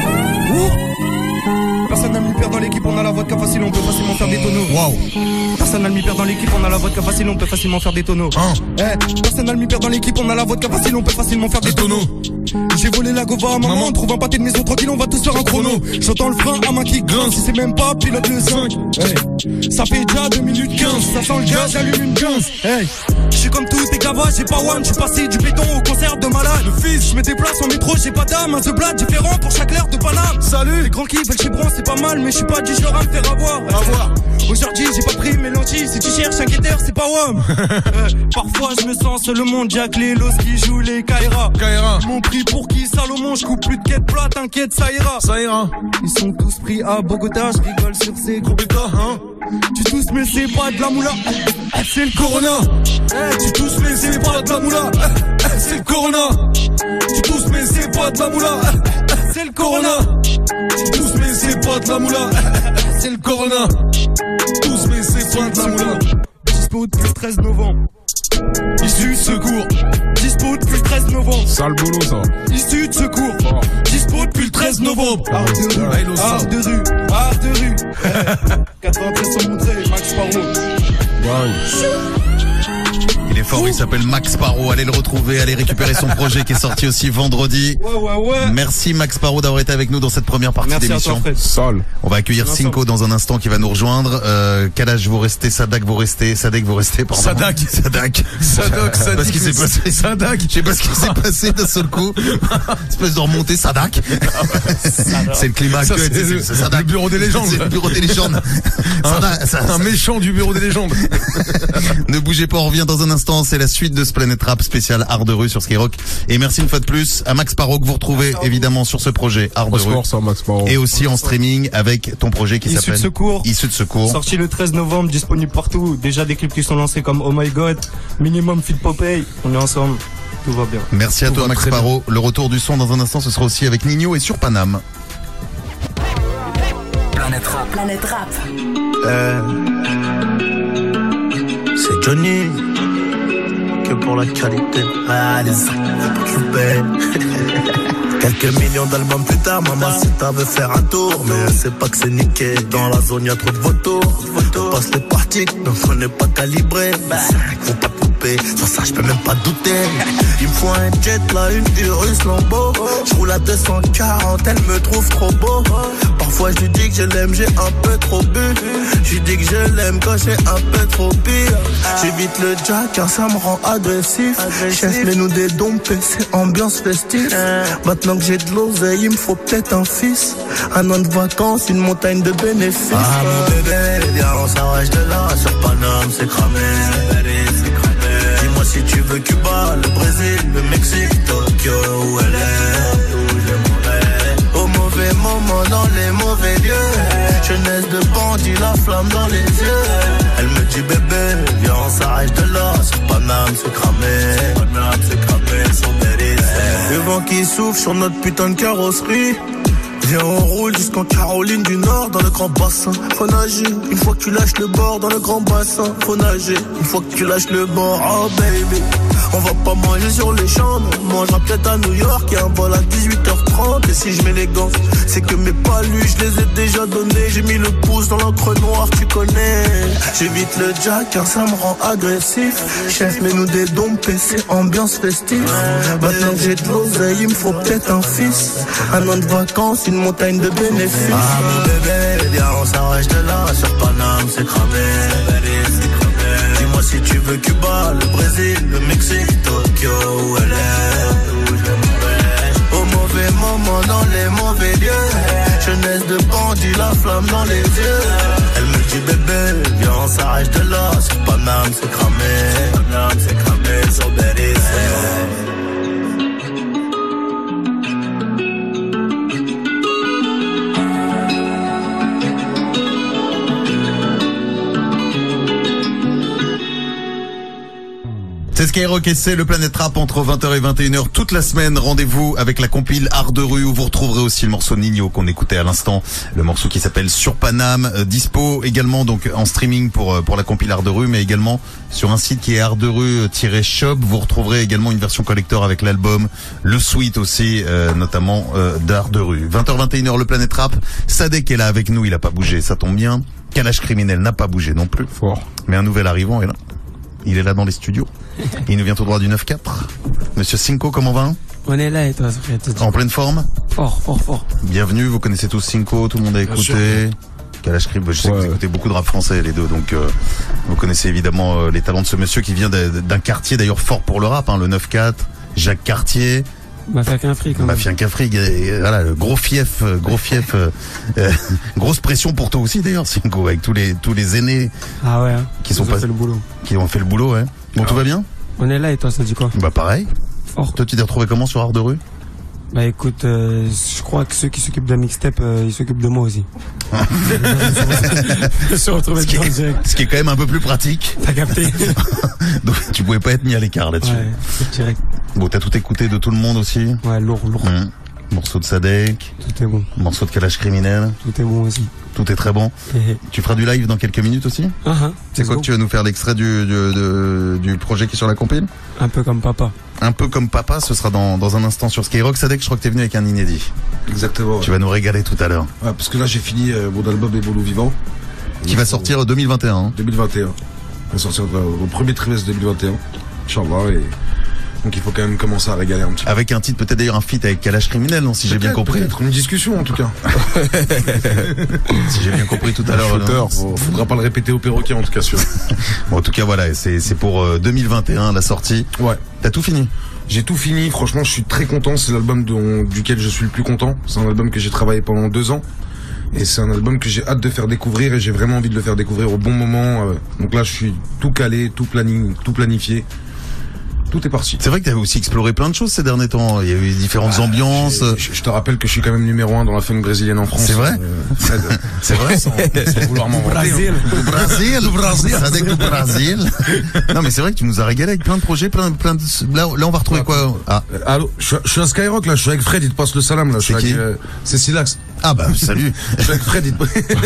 Personne n'a mis père dans l'équipe, on a la vodka facile, on peut facilement faire des tonneaux. Personne n'a mis père dans l'équipe, on a la vodka facile, on peut facilement faire des tonneaux. Personne n'a mis père dans l'équipe, on a la vodka facile, on peut facilement faire des tonneaux. J'ai volé la gova à maman, on trouve un pâté de maison tranquille, on va tous faire un chrono. J'entends le frein à main qui grince, si c'est même pas pilote le 5. Ça fait déjà 2 minutes 15, ça sent le gaz, j'allume une 15. Je suis comme tous tes gavas, j'ai pas one, je suis passé du béton au concert de malade. Le fils, je me déplace en métro, j'ai pas d'âme, un The Blood différent pour chaque heure de Paname. Salut, les grands qui veulent chez Bron, c'est pas mal, mais je suis pas du genre à me faire avoir. Aujourd'hui, j'ai pas pris mes lentilles, si tu cherches un guetteur, c'est pas WOM. Parfois, je me sens seul au monde, Jack les Los qui jouent les Kaira. Mon prix pour qui, Salomon, je coupe plus de quête plat, t'inquiète, ça ira. Ils sont tous pris à Bogota, je rigole sur ces gros bêtas, Tu tous mais c'est pas de la moula, c'est le Corona. Tu tous mais c'est pas de la moula, c'est le Corona. Tu tous mais c'est pas de la moula, c'est le Corona. Tu tous mais c'est pas de la moula, c'est le Corona. Tous mais c'est pas de la moula. Dispo depuis le 13 novembre. Issu de secours. Dispo depuis le 13 novembre. Sale boulot ça. Issu de secours. Dispo depuis le 13 novembre. Art de rue. 93 sur Montreuil, Max Sparrow. Il est fort, il s'appelle Max Sparrow. Allez le retrouver, allez récupérer son projet qui est sorti aussi vendredi. Ouais. Merci Max Sparrow d'avoir été avec nous dans cette première partie d'émission. On va accueillir Cinco dans un instant qui va nous rejoindre. Quel âge vous restez? Sadek vous restez, pardon. Sadak. Parce qu'il s'est passé. Sadak. Je sais pas ce qui s'est passé d'un seul coup. Espèce de remontée, Sadak. C'est le climat actuel. C'est Sadak. Le bureau des légendes. C'est le bureau des légendes. Un méchant du bureau des légendes. Ne bougez pas, on revient dans un instant. C'est la suite de ce Planète Rap spécial Art de rue sur Skyrock. Et merci une fois de plus à Max Sparrow que vous retrouvez évidemment sur ce projet Art de rue. Et aussi en streaming avec ton projet qui s'appelle Issu de secours. Sorti le 13 novembre, disponible partout. Déjà des clips qui sont lancés comme Oh My God, Minimum Fit Popeye. On est ensemble. Tout va bien. Merci à toi Max Sparrow. Le retour du son dans un instant, ce sera aussi avec Nino et sur Paname. Planète Rap. C'est Johnny. Que pour la qualité, les c'est quelques millions d'albums plus tard, maman si t'avais faire un tour. Mais c'est pas que c'est niqué, dans la zone y'a trop de vautours. On passe les parties, donc on n'est pas calibré. Faut pas tout poupée. Sur ça, je peux même pas douter. Il me faut un jet, là, une Urus Lambo. Je roule à 240, elle me trouve trop beau. Parfois, je lui dis que je l'aime, j'ai un peu trop bu. Je lui dis que je l'aime quand j'ai un peu trop pire. J'évite le jack car ça me rend agressif. Chef, mets-nous des dons, c'est ambiance festive. Maintenant que j'ai de l'oseille, il me faut peut-être un fils. Un an de vacances, une montagne de bénéfices. Ah mon bébé, viens on s'arrache de là. Sur Paname c'est cramé, dis-moi si tu veux Cuba, le Brésil, le Mexique, Tokyo ou LA. Au mauvais moment, dans les mauvais lieux. Jeunesse de bandit, la flamme dans les yeux. Elle me dit bébé, viens on s'arrête de là. Sur Paname c'est cramé, sur Belize. Le vent qui souffle sur notre putain de carrosserie. Viens on roule jusqu'en Caroline du Nord dans le grand bassin. Faut nager, une fois que tu lâches le bord dans le grand bassin. Faut nager, une fois que tu lâches le bord. Oh baby, on va pas manger sur les champs. On mangera peut-être à New York, y'a un vol à 18h30. Et si je mets les gants, c'est que mes palus je les ai déjà donnés. J'ai mis le pouce dans l'encre noire, tu connais. J'évite le jack car ça me rend agressif. Chef, mets-nous des dons, c'est ambiance festive. Maintenant que j'ai de l'oseille, il me faut peut-être un fils. Un an de vacances, une montagne de bénéfices. Ah mon bébé, viens on s'arrache de là. Sur Paname c'est cramé, dis-moi si tu veux Cuba, le Brésil, le Mexique, Tokyo ou LA. Au mauvais moment, dans les mauvais lieux. Jeunesse de bandit, la flamme dans les yeux. Elle me dit bébé, viens on s'arrache de là. Sur Paname c'est cramé, sur Belize. C'est Skyrock et c'est le Planète Rap entre 20h et 21h toute la semaine. Rendez-vous avec la compile Art de rue où vous retrouverez aussi le morceau Nino qu'on écoutait à l'instant. Le morceau qui s'appelle Sur Paname, dispo également donc en streaming pour la compile Art de rue, mais également sur un site qui est artderue-shop. Vous retrouverez également une version collector avec l'album, le suite aussi, notamment d'Art de rue. 20h 21h le Planète Rap. Sadek est là avec nous, il a pas bougé, ça tombe bien. Kalash Criminel n'a pas bougé non plus. Fort. Mais un nouvel arrivant est là. Il est là dans les studios. Il nous vient tout droit du 9-4. Monsieur Cinco, comment va? On est là et toi, Sophia? En pleine forme? Fort. Bienvenue, vous connaissez tous Cinco, tout le monde a écouté. Kalash Criminel, je sais que vous écoutez beaucoup de rap français les deux, donc vous connaissez évidemment les talents de ce monsieur qui vient d'un quartier d'ailleurs fort pour le rap, hein, le 9-4, Jacques Cartier. Mafia Quinfri, quand même. Mafia Quinfri, voilà, le gros fief, grosse pression pour toi aussi d'ailleurs, Cinco, avec tous les aînés. Ah ouais, hein. Qui ont fait le boulot. Qui ont fait le boulot, ouais. Bon, tout va bien? On est là et toi, ça dit quoi? Bah pareil. Fort. Toi, tu t'es retrouvé comment sur Art de rue? Bah écoute, je crois que ceux qui s'occupent d'un mixtape, ils s'occupent de moi aussi. Ce qui est quand même un peu plus pratique. T'as capté? Donc tu pouvais pas être mis à l'écart là-dessus. Ouais, c'est direct. Bon, t'as tout écouté de tout le monde aussi? Ouais, lourd. Morceau de Sadek. Tout est bon. Morceau de Kalash Criminel. Tout est bon aussi. Tout est très bon. Tu feras du live dans quelques minutes aussi? C'est quoi que tu vas nous faire l'extrait du projet qui est sur la compile? Un peu comme papa. Un peu comme papa, ce sera dans un instant sur Skyrock. Sadek, je crois que t'es venu avec un inédit. Exactement. Tu vas nous régaler tout à l'heure. Ouais, parce que là j'ai fini mon album Les Bolos Vivants. Qui va sortir 2021. Hein. 2021. Il va sortir au premier trimestre 2021. Inch'Allah. Et donc il faut quand même commencer à régaler un petit peu. Avec un titre, peut-être d'ailleurs un feat avec Kalash Criminel, non, si j'ai bien compris. Peut-être une discussion en tout cas. Si j'ai bien compris tout à l'heure. Faudra pas le répéter au perroquet en tout cas sûr. Bon, en tout cas voilà, c'est pour 2021 la sortie. Ouais. T'as tout fini? J'ai tout fini, franchement je suis très content, c'est l'album duquel je suis le plus content. C'est un album que j'ai travaillé pendant 2 ans. Et c'est un album que j'ai hâte de faire découvrir et j'ai vraiment envie de le faire découvrir au bon moment. Donc là je suis tout calé, tout planifié. Tout est parti. C'est vrai que tu avais aussi exploré plein de choses ces derniers temps. Il y a eu différentes ambiances. Je te rappelle que je suis quand même numéro 1 dans la funk brésilienne en France. C'est vrai? C'est vrai? Sans vouloir m'inventer. Brésil. Sadek du Brésil. Non mais c'est vrai que tu nous as régalé avec plein de projets, plein de... Là on va retrouver quoi? Allô, je suis à Skyrock là, je suis avec Fred, il te passe le salam là. C'est qui? C'est Silax. Ah bah salut. Je suis avec Fred, il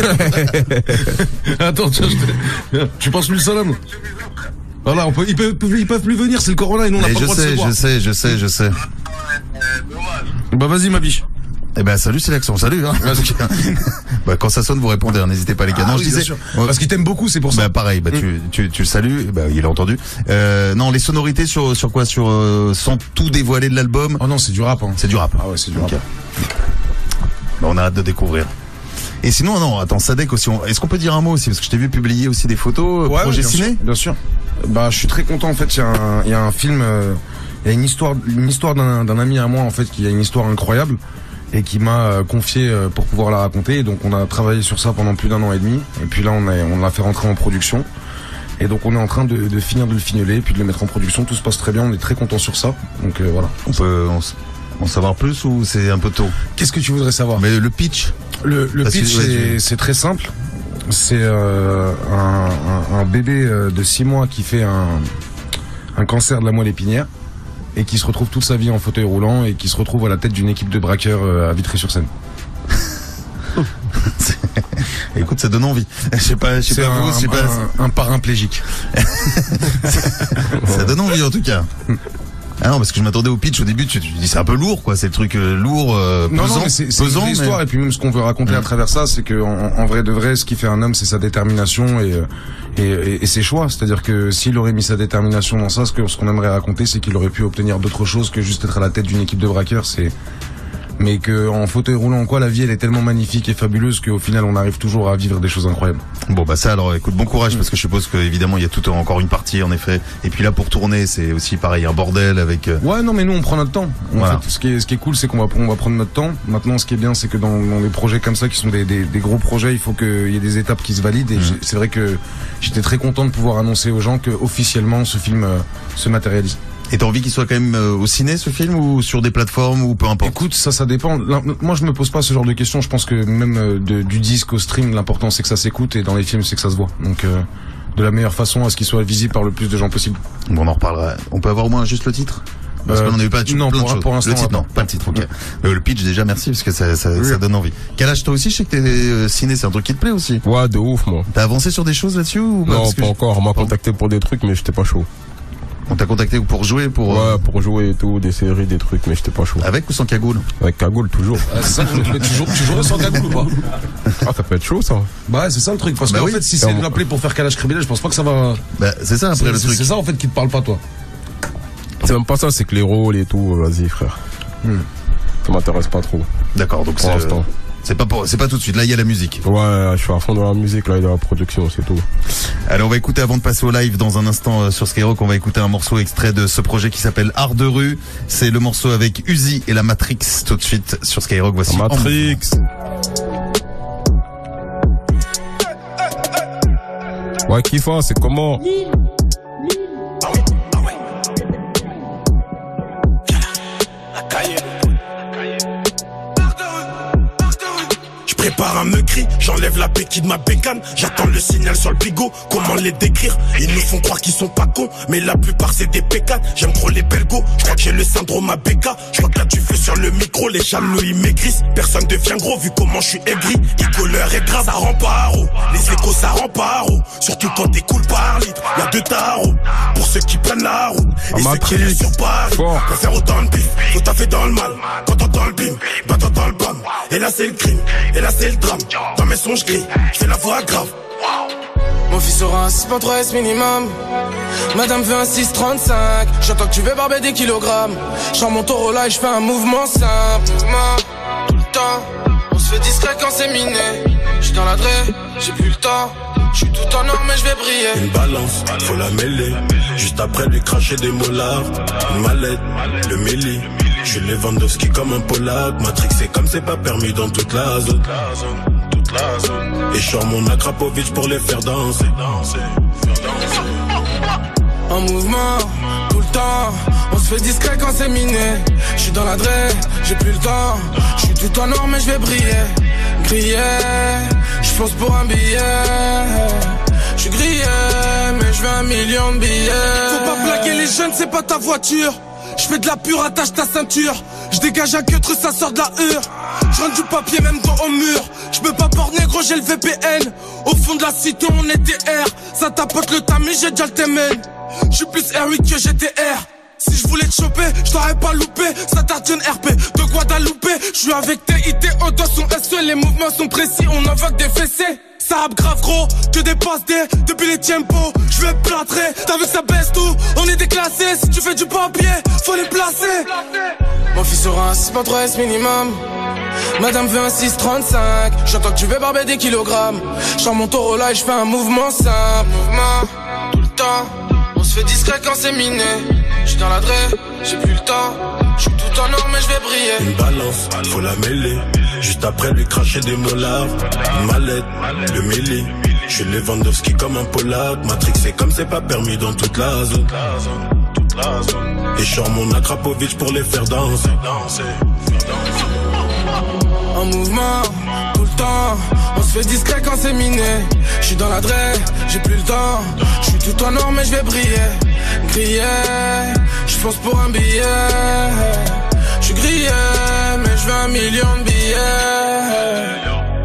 te... Attends, tu passes lui le salam. Voilà, ils peuvent plus venir, c'est le corona et nous on n'a pas le droit de se voir. Je sais. Bah vas-y ma biche. Eh ben salut, c'est l'accent, salut. Hein. Bah, quand ça sonne, vous répondez, hein, n'hésitez pas les gars. Non, je disais, parce qu'il t'aime beaucoup, c'est pour ça. Bah pareil, bah tu le salues, bah il a entendu. Non, les sonorités sur quoi, sans tout dévoiler de l'album. Oh non, c'est du rap. Hein. C'est du rap. Ah ouais, c'est du rap. Bah, on a hâte de découvrir. Et sinon, non, attends, Sadek aussi. Est-ce qu'on peut dire un mot aussi, parce que je t'ai vu publier aussi des photos, projet ciné. Bien sûr. Bah, je suis très content en fait. Il y a un film, il y a une histoire d'un ami à moi en fait qui a une histoire incroyable et qui m'a confié pour pouvoir la raconter. Et donc on a travaillé sur ça pendant plus d'1 an et demi. Et puis là, on l'a fait rentrer en production. Et donc on est en train de finir de le fignoler, puis de le mettre en production. Tout se passe très bien. On est très content sur ça. Donc voilà. On peut en savoir plus ou c'est un peu tôt? Qu'est-ce que tu voudrais savoir? Mais le pitch. Le pitch, c'est très simple. C'est un bébé de 6 mois qui fait un cancer de la moelle épinière et qui se retrouve toute sa vie en fauteuil roulant et qui se retrouve à la tête d'une équipe de braqueurs à Vitry-sur-Seine. Écoute, ça donne envie. Je sais pas un paraplégique. Ça donne envie en tout cas. Ah non, parce que je m'attendais au pitch au début, tu dis c'est un peu lourd quoi, c'est le truc lourd, pesant. Non, mais c'est une histoire et puis même ce qu'on veut raconter à travers ça, c'est que en vrai de vrai, ce qui fait un homme, c'est sa détermination et ses choix. C'est-à-dire que s'il aurait mis sa détermination dans ça, ce qu'on aimerait raconter, c'est qu'il aurait pu obtenir d'autres choses que juste être à la tête d'une équipe de braqueurs. Mais que en fauteuil roulant quoi, la vie elle est tellement magnifique et fabuleuse qu'au final on arrive toujours à vivre des choses incroyables. Bon bah ça alors écoute, bon courage parce que je suppose que évidemment il y a tout encore une partie en effet. Et puis là pour tourner c'est aussi pareil un bordel avec. Ouais non mais nous on prend notre temps. Voilà. En fait, ce qui est cool c'est qu'on va prendre notre temps. Maintenant ce qui est bien c'est que dans des projets comme ça qui sont des gros projets, il faut qu'il y ait des étapes qui se valident et c'est vrai que j'étais très content de pouvoir annoncer aux gens que officiellement ce film se matérialise. Et t'as envie qu'il soit quand même au ciné ce film ou sur des plateformes ou peu importe? Écoute, ça dépend. Moi je me pose pas ce genre de questions. Je pense que même du disque au stream, l'important c'est que ça s'écoute et dans les films c'est que ça se voit. Donc de la meilleure façon à ce qu'il soit visible par le plus de gens possible. Bon, on en reparlera. On peut avoir au moins juste le titre? Parce qu'on n'avait pas non, plein de choses. Pour l'instant, le titre, non, pas le titre, ok. Le pitch déjà, merci, parce que ça donne envie. Quel âge toi aussi? Je sais que t'es ciné, c'est un truc qui te plaît aussi. Ouais, de ouf, moi. T'as avancé sur des choses là-dessus ou pas? Non, pas encore. On m'a contacté pour des trucs, mais j'étais pas chaud. On t'a contacté pour jouer Ouais, pour jouer et tout, des séries, des trucs, mais j'étais pas chaud. Avec ou sans cagoule? Avec cagoule, toujours. Ça, toujours sans cagoule ou pas? Ah, ça peut être chaud, ça. Bah, c'est ça le truc, parce qu'en fait, si c'est l'appeler pour faire calage criminel, je pense pas que ça va. Bah, c'est ça après le truc. C'est ça en fait qui te parle pas, toi. C'est même pas ça, c'est que les rôles et tout, vas-y, frère. Ça m'intéresse pas trop. D'accord, donc c'est pas tout de suite. Là, il y a la musique. Ouais, je suis à fond dans la musique, là, et dans la production, c'est tout. Allez, on va écouter, avant de passer au live dans un instant sur Skyrock, on va écouter un morceau extrait de ce projet qui s'appelle Art de rue. C'est le morceau avec Uzi et la Matrix tout de suite sur Skyrock. Voici Matrix. Ouais, Kifa, c'est comment? Prépare un meurtri, j'enlève la béquille de ma bécane. J'attends le signal sur le bigot, comment les décrire? Ils nous font croire qu'ils sont pas cons, mais la plupart c'est des pécanes. J'aime trop les belgos, je crois que j'ai le syndrome ABK. Je crois que là tu fais sur le micro, les jaloux ils maigrissent. Personne devient gros vu comment je suis aigri. Icoleur est grave, ça rend pas haut. Les échos ça rend pas haut. Surtout quand t'écoules par litre, y'a deux tarots. Pour ceux qui prennent la route, et ceux qui restent sur Paris. Pour faire autant de bif, faut taffer dans le mal. Quand t'entends le bim, bah t'entends le bam. Et là c'est le crime, et là c'est le drame. Dans mes sons je crie, je fais la voix grave. Mon fils aura un 6.3S minimum. Madame veut un 6.35. J'entends que tu veux barber des kilogrammes. J'en mon taureau là et je fais un mouvement simple. Tout le temps, on se fait discret quand c'est miné. J'suis dans la draie, j'ai plus le temps. J'suis tout en or mais je vais briller. Une balance, faut la mêler. Juste après lui cracher des molars. Une mallette, le méli. J'suis Lewandowski comme un Polak. Matrixé comme c'est pas permis dans toute la zone. Et j'sors mon Akrapovic pour les faire danser. En mouvement, tout le temps. On se fait discret quand c'est miné. J'suis dans la draie, j'ai plus le temps. J'suis tout en or mais je vais briller. Grillé, j'fonce pour un billet. J'suis grillé, mais je veux 1 million de billets. Faut pas blaguer les jeunes, c'est pas ta voiture. J'fais de la pure, attache ta ceinture. J'dégage un queutre, ça sort de la hure. J'rentre du papier même dos au mur. J'peux pas borner gros, j'ai le VPN. Au fond de la cité on est DR. Ça tapote le tamis, j'ai déjà le témen. J'suis plus R8 que GTR. Si je voulais te choper, je t'aurais pas loupé. Ça tartine RP de Guadeloupe. Je suis avec TIT, au dos son SE. Les mouvements sont précis, on invoque des fessées. Ça rappe grave gros, que des passes D. Depuis les tempos, je vais plâtrer. T'as vu que ça baisse tout, on est déclassé. Si tu fais du papier, faut les placer. Mon fils aura un 6.3S minimum. Madame veut un 6.35. J'entends que tu veux barber des kilogrammes. J'sors mon taureau là et j'fais un mouvement simple. Mouvement, tout le temps. On se fait discret quand c'est miné. J'suis dans la draie, j'ai plus le temps. J'suis tout en or mais j'vais briller. Une balance, faut la mêler. Juste après lui cracher des molars. Une mallette, le mêlé. J'suis Lewandowski comme un Polak. Matrix c'est comme c'est pas permis dans toute la zone. Et j'sors mon Akrapovic pour les faire danser. En mouvement, tout le temps. On se fait discret quand c'est miné. J'suis dans la draie, j'ai plus le temps. J'suis tout en or mais j'vais briller. Grillé, j'fonce pour un billet. J'suis grillé, mais j'veux 1 million de billets.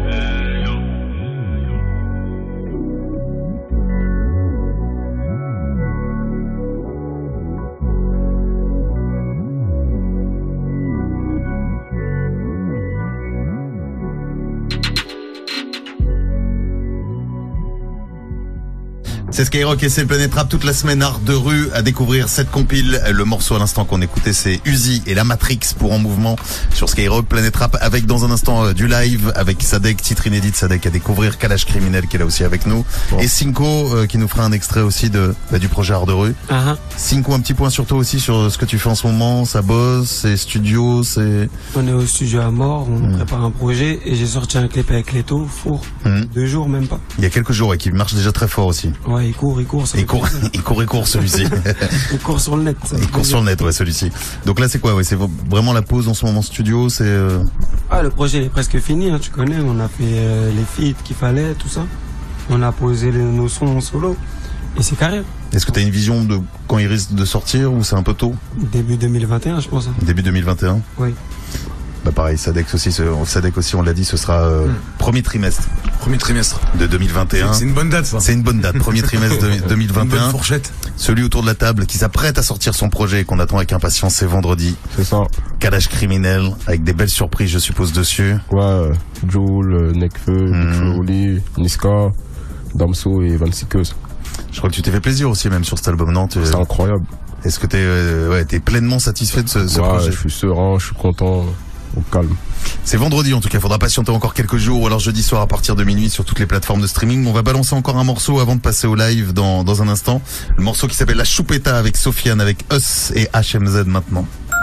C'est Skyrock et c'est Planète Rap toute la semaine, art de rue à découvrir cette compile. Le morceau à l'instant qu'on écoutait c'est Uzi et la Matrix pour En Mouvement sur Skyrock Planète Rap avec dans un instant du live avec Sadek, titre inédit de Sadek à découvrir, Kalash Criminel qui est là aussi avec nous et Cinco qui nous fera un extrait aussi du projet art de rue. Cinco, un petit point sur toi aussi sur ce que tu fais en ce moment, ça bosse, c'est studio, c'est... On est au studio à mort, on prépare un projet et j'ai sorti un clip avec Leto, Four, 2 jours même pas. Il y a quelques jours et qui marche déjà très fort aussi. Ouais, il court celui-ci. Il court sur le net. Il court sur le net, ouais, celui-ci. Donc là, c'est quoi, ouais, c'est vraiment la pause en ce moment studio, c'est. Ah, le projet il est presque fini, hein, tu connais. On a fait les feats qu'il fallait, tout ça. On a posé nos sons en solo et c'est carré. Est-ce que t'as une vision de quand il risque de sortir ou c'est un peu tôt? Début 2021, je pense. Début 2021. Oui. Bah pareil, Sadek aussi, on l'a dit, ce sera premier trimestre. Premier trimestre de 2021. C'est une bonne date, ça. C'est une bonne date. Premier trimestre de 2021. Une bonne fourchette. Celui autour de la table qui s'apprête à sortir son projet et qu'on attend avec impatience, c'est vendredi. C'est ça. Kalash Criminel avec des belles surprises, je suppose, dessus. Ouais, Joule, Nekfeu, Oli, Niska, Damso et Van Sikeus. Je crois que tu t'es fait plaisir aussi même sur cet album, non? C'est incroyable. Est-ce que t'es pleinement satisfait de ce projet? Je suis serein, je suis content. Au calme. C'est vendredi en tout cas, faudra patienter encore quelques jours ou alors jeudi soir à partir de minuit sur toutes les plateformes de streaming. On va balancer encore un morceau avant de passer au live dans un instant. Le morceau qui s'appelle La Choupetta avec Sofiane, avec Us et HMZ maintenant.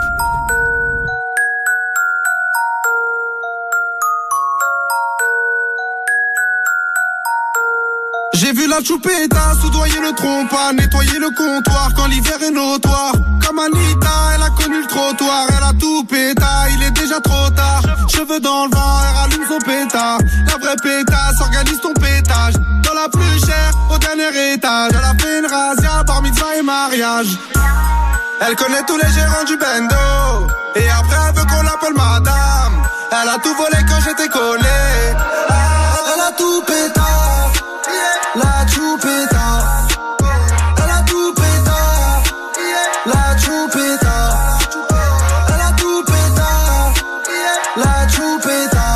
J'ai vu la choupetta soudoyer le trompe-à, nettoyer le comptoir quand l'hiver est notoire. Comme Anita, elle a connu le trottoir, elle a tout péta, il est déjà trop tard. Cheveux dans le vent, elle rallume son pétard. La vraie pétasse, organise ton pétage. Dans la plus chère, au dernier étage, elle a fait une razzia, bar mitzvah et mariage. Elle connaît tous les gérants du bendo, et après elle veut qu'on l'appelle madame. Elle a tout volé quand j'étais collé. Elle a tout péta. La choupetta, elle a tout péta. La choupetta, elle a tout péta. La choupetta,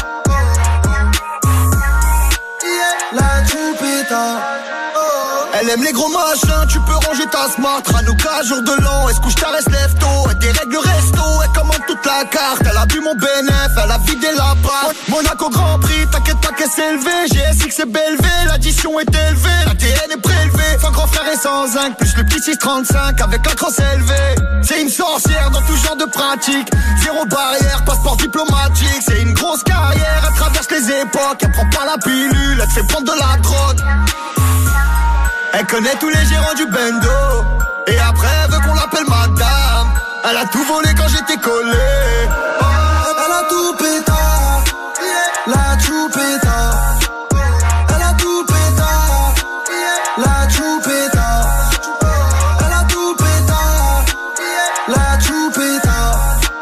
la choupetta. Elle aime les gros machins, tu peux ranger ta smart. Ranouka, jour de l'an, elle se couche tard, elle se lève tôt. Elle dérègle le resto, elle commande toute la carte. Elle a bu mon bénéf, elle a vidé la part. Monaco Grand Prix, t'inquiète pas qu'elle s'est élevée. GSX c'est Belvé, l'addition est élevée. L'ADN est prélevé, fin grand frère et sans zinc. Plus le petit 635 avec la crosse élevée. C'est une sorcière dans tout genre de pratique. Zéro barrière, passeport diplomatique. C'est une grosse carrière, elle traverse les époques. Elle prend pas la pilule, elle te fait prendre de la drogue. Elle connaît tous les gérants du bendo, et après elle veut qu'on l'appelle madame. Elle a tout volé quand j'étais collé. Elle a tout péta, la choupetta. Elle a tout péta, la choupetta. Elle a tout péta, la choupetta.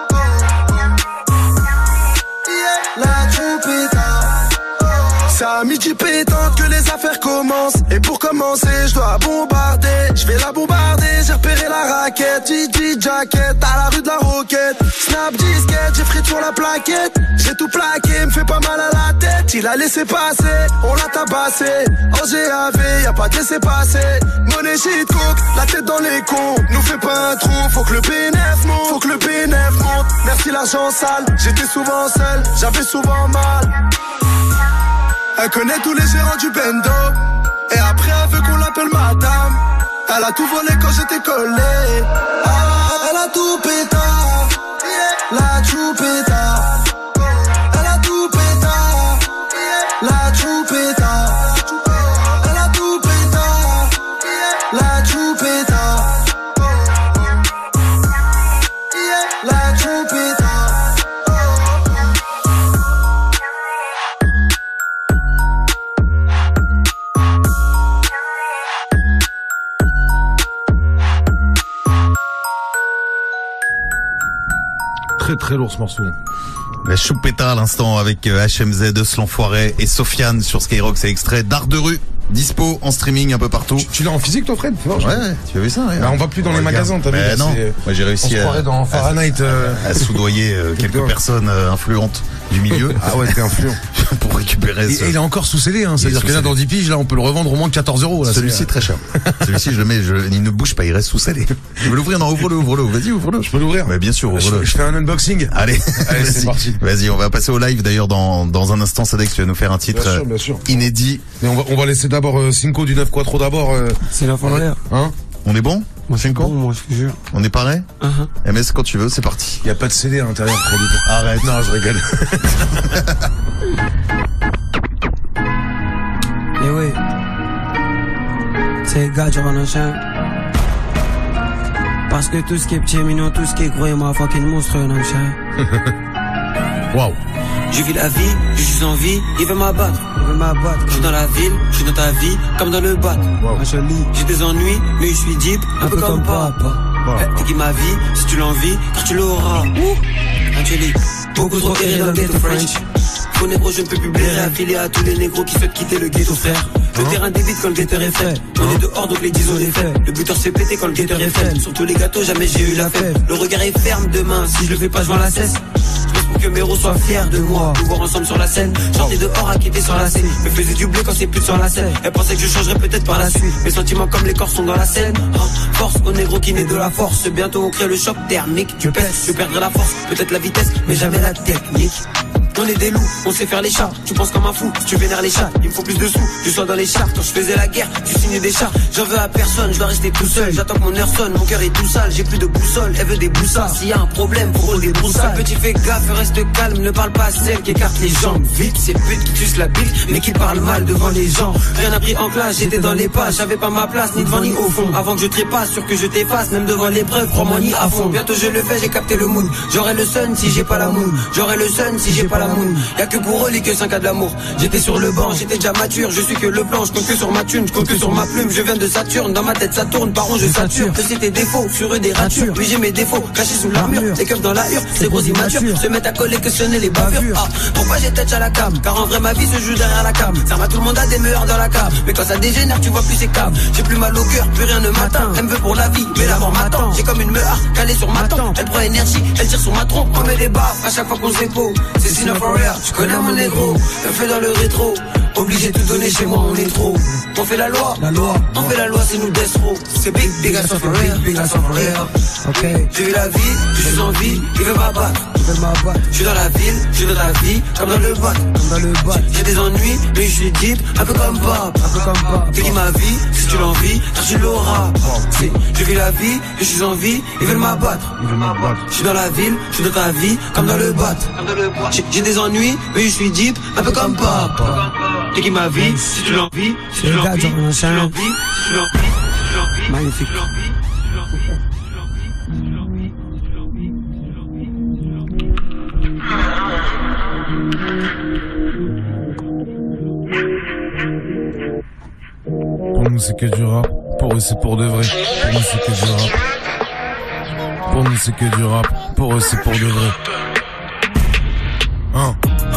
La choupetta. C'est à midi pétante que les affaires commencent. Et pour commencer, je dois bombarder. Je vais la bombarder, j'ai repéré la plaquette, Gigi jacket, à la rue de la Roquette. Snap disquette, j'ai frit sur la plaquette. J'ai tout plaqué, me fait pas mal à la tête. Il a laissé passer, on l'a tabassé. En GAV, y'a pas de laisser passer. Money shit coke, la tête dans les cons. Nous fais pas un trou, faut que le BNF monte. Faut que le BNF monte. Merci l'argent sale, j'étais souvent seul, j'avais souvent mal. Elle connaît tous les gérants du bendo. Et après elle veut qu'on l'appelle madame. Elle a tout volé quand j'étais collé. Ah, elle a tout pétard. La choupeta. Elle a tout pétard. La choupeta. Elle a tout pétard. La choupeta. La choupeta. Très lourd ce morceau. La choupetta à l'instant avec HMZ, L'Enfoiré et Sofiane sur Skyrock. C'est extrait d'Art de rue, dispo en streaming un peu partout. Tu l'as en physique toi Fred? Ouais, tu as vu ça? Bah, on va plus dans les magasins, t'as vu? Mais non, moi j'ai réussi à soudoyer quelques personnes influentes du milieu. Ah ouais, t'es influent. Pour récupérer et il est encore sous scellé, hein. C'est-à-dire que là dans 10 piges, là on peut le revendre au moins 14 €. Là, celui-ci très cher. Celui-ci je le mets, il ne bouge pas, il reste sous scellé. Tu veux l'ouvrir? Non, ouvre-le. Vas-y, ouvre-le. Je peux l'ouvrir? Mais bien sûr, ouvre-le. Je fais un unboxing. Allez, c'est parti. Vas-y, on va passer au live d'ailleurs dans un instant. Sadex, tu vas nous faire un titre bien sûr. inédit. Mais on va laisser d'abord Cinco du 9 Quattro d'abord. C'est la fin de l'air. Hein? On est bon? Moi, je suis bon, moi, je te jure. On est pareil? MS, quand tu veux, c'est parti. Y a pas de CD à l'intérieur, Freddy. Arrête. Non, je rigole. Et oui. C'est gars, tu un chien. Parce que tout ce qui est petit, mignon, tout ce qui est gros est ma fucking monstre, un chien. Waouh. Je vis la vie, je suis en vie, il veut m'abattre. Je suis dans la ville, je suis dans ta vie, comme dans le bat. Wow. J'ai des ennuis, mais je suis deep, un peu comme papa. T'es qui ma vie, si tu l'envies, car tu l'auras. Angélique, beaucoup trop guéri dans le ghetto French. Faux négro, je ne peux plus blairer, affilié à tous les négros qui souhaitent quitter le ghetto, frère. Le terrain débite quand le guetteur est faible. On est dehors donc les 10 ont des faits. Le buteur se fait péter quand le guetteur est faible. Sur tous les gâteaux, jamais j'ai eu la fève. Le regard est ferme demain, si je le fais pas, je vends la cesse. Pour que mes héros soient fiers de moi, nous voir ensemble sur la scène. Chanter dehors, à quitter sur la scène. Me faisait du bleu quand c'est plus sur la scène. Elle pensait que je changerais peut-être par la suite. Mes sentiments comme les corps sont dans la scène. Force au négro qui naît de la force. Bientôt on crée le choc thermique. Tu pèses, je perdrai la force, peut-être la vitesse, mais jamais la technique. On est des loups, on sait faire les chats. Tu penses comme un fou, tu vénères les chats. Il me faut plus de sous, je sois dans les charts. Quand je faisais la guerre, tu signais des chats. J'en veux à personne, je dois rester tout seul. J'attends que mon heure sonne, mon cœur est tout sale. J'ai plus de boussole, elle veut des boussas. S'il y a un problème, faut des boussas. Petit fais gaffe, reste calme, ne parle pas à celle qui écarte les jambes. Vite, c'est pute qui tuent la bite, mais qui parle mal devant les gens. Rien n'a pris en classe, j'étais dans les pas. J'avais pas ma place, ni devant ni au fond. Avant que je trépasse, sûr que je t'efface, même devant l'épreuve, crois-moi ni à fond. Bientôt je le fais, j'ai capté le mood. J'aurai le sun si j'ai pas la moon. J'aurai le sun si j'ai pas la moon. Y'a que pour eux les que 5 cas de l'amour. J'étais sur le banc, j'étais déjà mature. Je suis que le blanc, je compte que sur ma thune, je compte que sur ma plume. Je viens de Saturne, dans ma tête ça tourne. Par contre je sature, que c'était défaut, sur eux des ratures. Oui j'ai mes défauts, cachés sous l'armure. Les keufs dans la hurle, ces gros immatures se mettent à coller, questionner les bavures. Ah, pourquoi j'ai tête à la cam? Car en vrai ma vie se joue derrière la cam. Ça m'a tout le monde a des meurs dans la cave. Mais quand ça dégénère tu vois plus ces caves. J'ai plus mal au cœur, plus rien ne m'atteint. Elle me veut pour la vie, mais la mort m'attend. J'ai comme une meurtre calée sur ma tempe. Elle prend énergie, elle tire sur ma trompe. On met des baffes à chaque fois qu'on se dépose. C'est Sino for real, je connais mon négro. Elle fait dans le rétro, obligé de tout donner chez moi, on est trop. On fait la loi, on fait la loi, c'est nous death row. C'est big ass for real, big ass for real. Ok, j'ai eu la vie, je suis en vie, il veut m'abattre. Je suis dans la ville, je suis dans la vie, comme dans le bat. J'ai des ennuis, mais je suis deep, un peu comme Bob. T'es qui ma vie, si tu l'envies, car tu l'auras. Je vis la vie, je suis en vie, ils veulent m'abattre. Je suis dans la ville, je suis dans ta vie, comme dans le bat. J'ai des ennuis, mais je suis deep, un peu comme Bob. T'es qui ma vie, si tu l'envies, si tu l'envies, si tu l'envies, si tu l'envies. Magnifique. Pour nous c'est que du rap, pour eux c'est pour de vrai. Pour nous c'est que du rap. Pour nous c'est que du rap, pour eux c'est pour de vrai. Hein.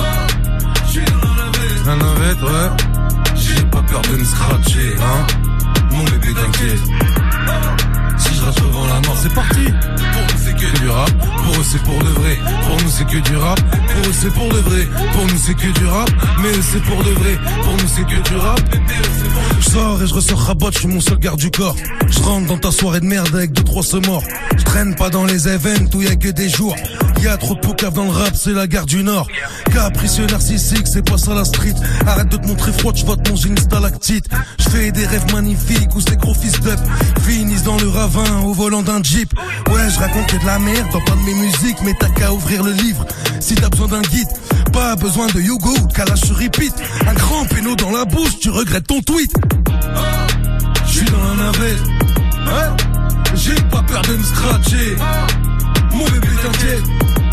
La navette, ouais. J'ai pas peur de me scratcher, hein. Mon bébé t'inquiète. Si je je reste devant la mort, c'est parti. Pour nous c'est que du rap, pour eux c'est pour de vrai. Pour nous c'est que du rap, pour eux c'est pour de vrai. Pour nous c'est que du rap, mais c'est pour de vrai. Pour nous c'est que du rap. Je sors et je ressors rabot, je suis mon seul garde du corps. Je rentre dans ta soirée de merde avec 2-3 semords. Je traîne pas dans les events où y'a que des jours. Y'a trop de poucaves dans le rap, c'est la gare du Nord. Capricieux narcissique, c'est pas ça la street. Arrête de te montrer froid, tu vas te manger une stalactite. Je fais des rêves magnifiques où ces gros fils d'up finissent dans le ravin au volant d'un jeep. Ouais, je raconte que de la merde dans pas de mes musiques, mais t'as qu'à ouvrir le livre si t'as besoin d'un guide. Pas besoin de Hugo ou de Kalash sur repeat. Un grand péno dans la bouche, tu regrettes ton tweet. J'suis dans la navette, j'ai pas peur de me scratcher. Mon bébé t'inquiète,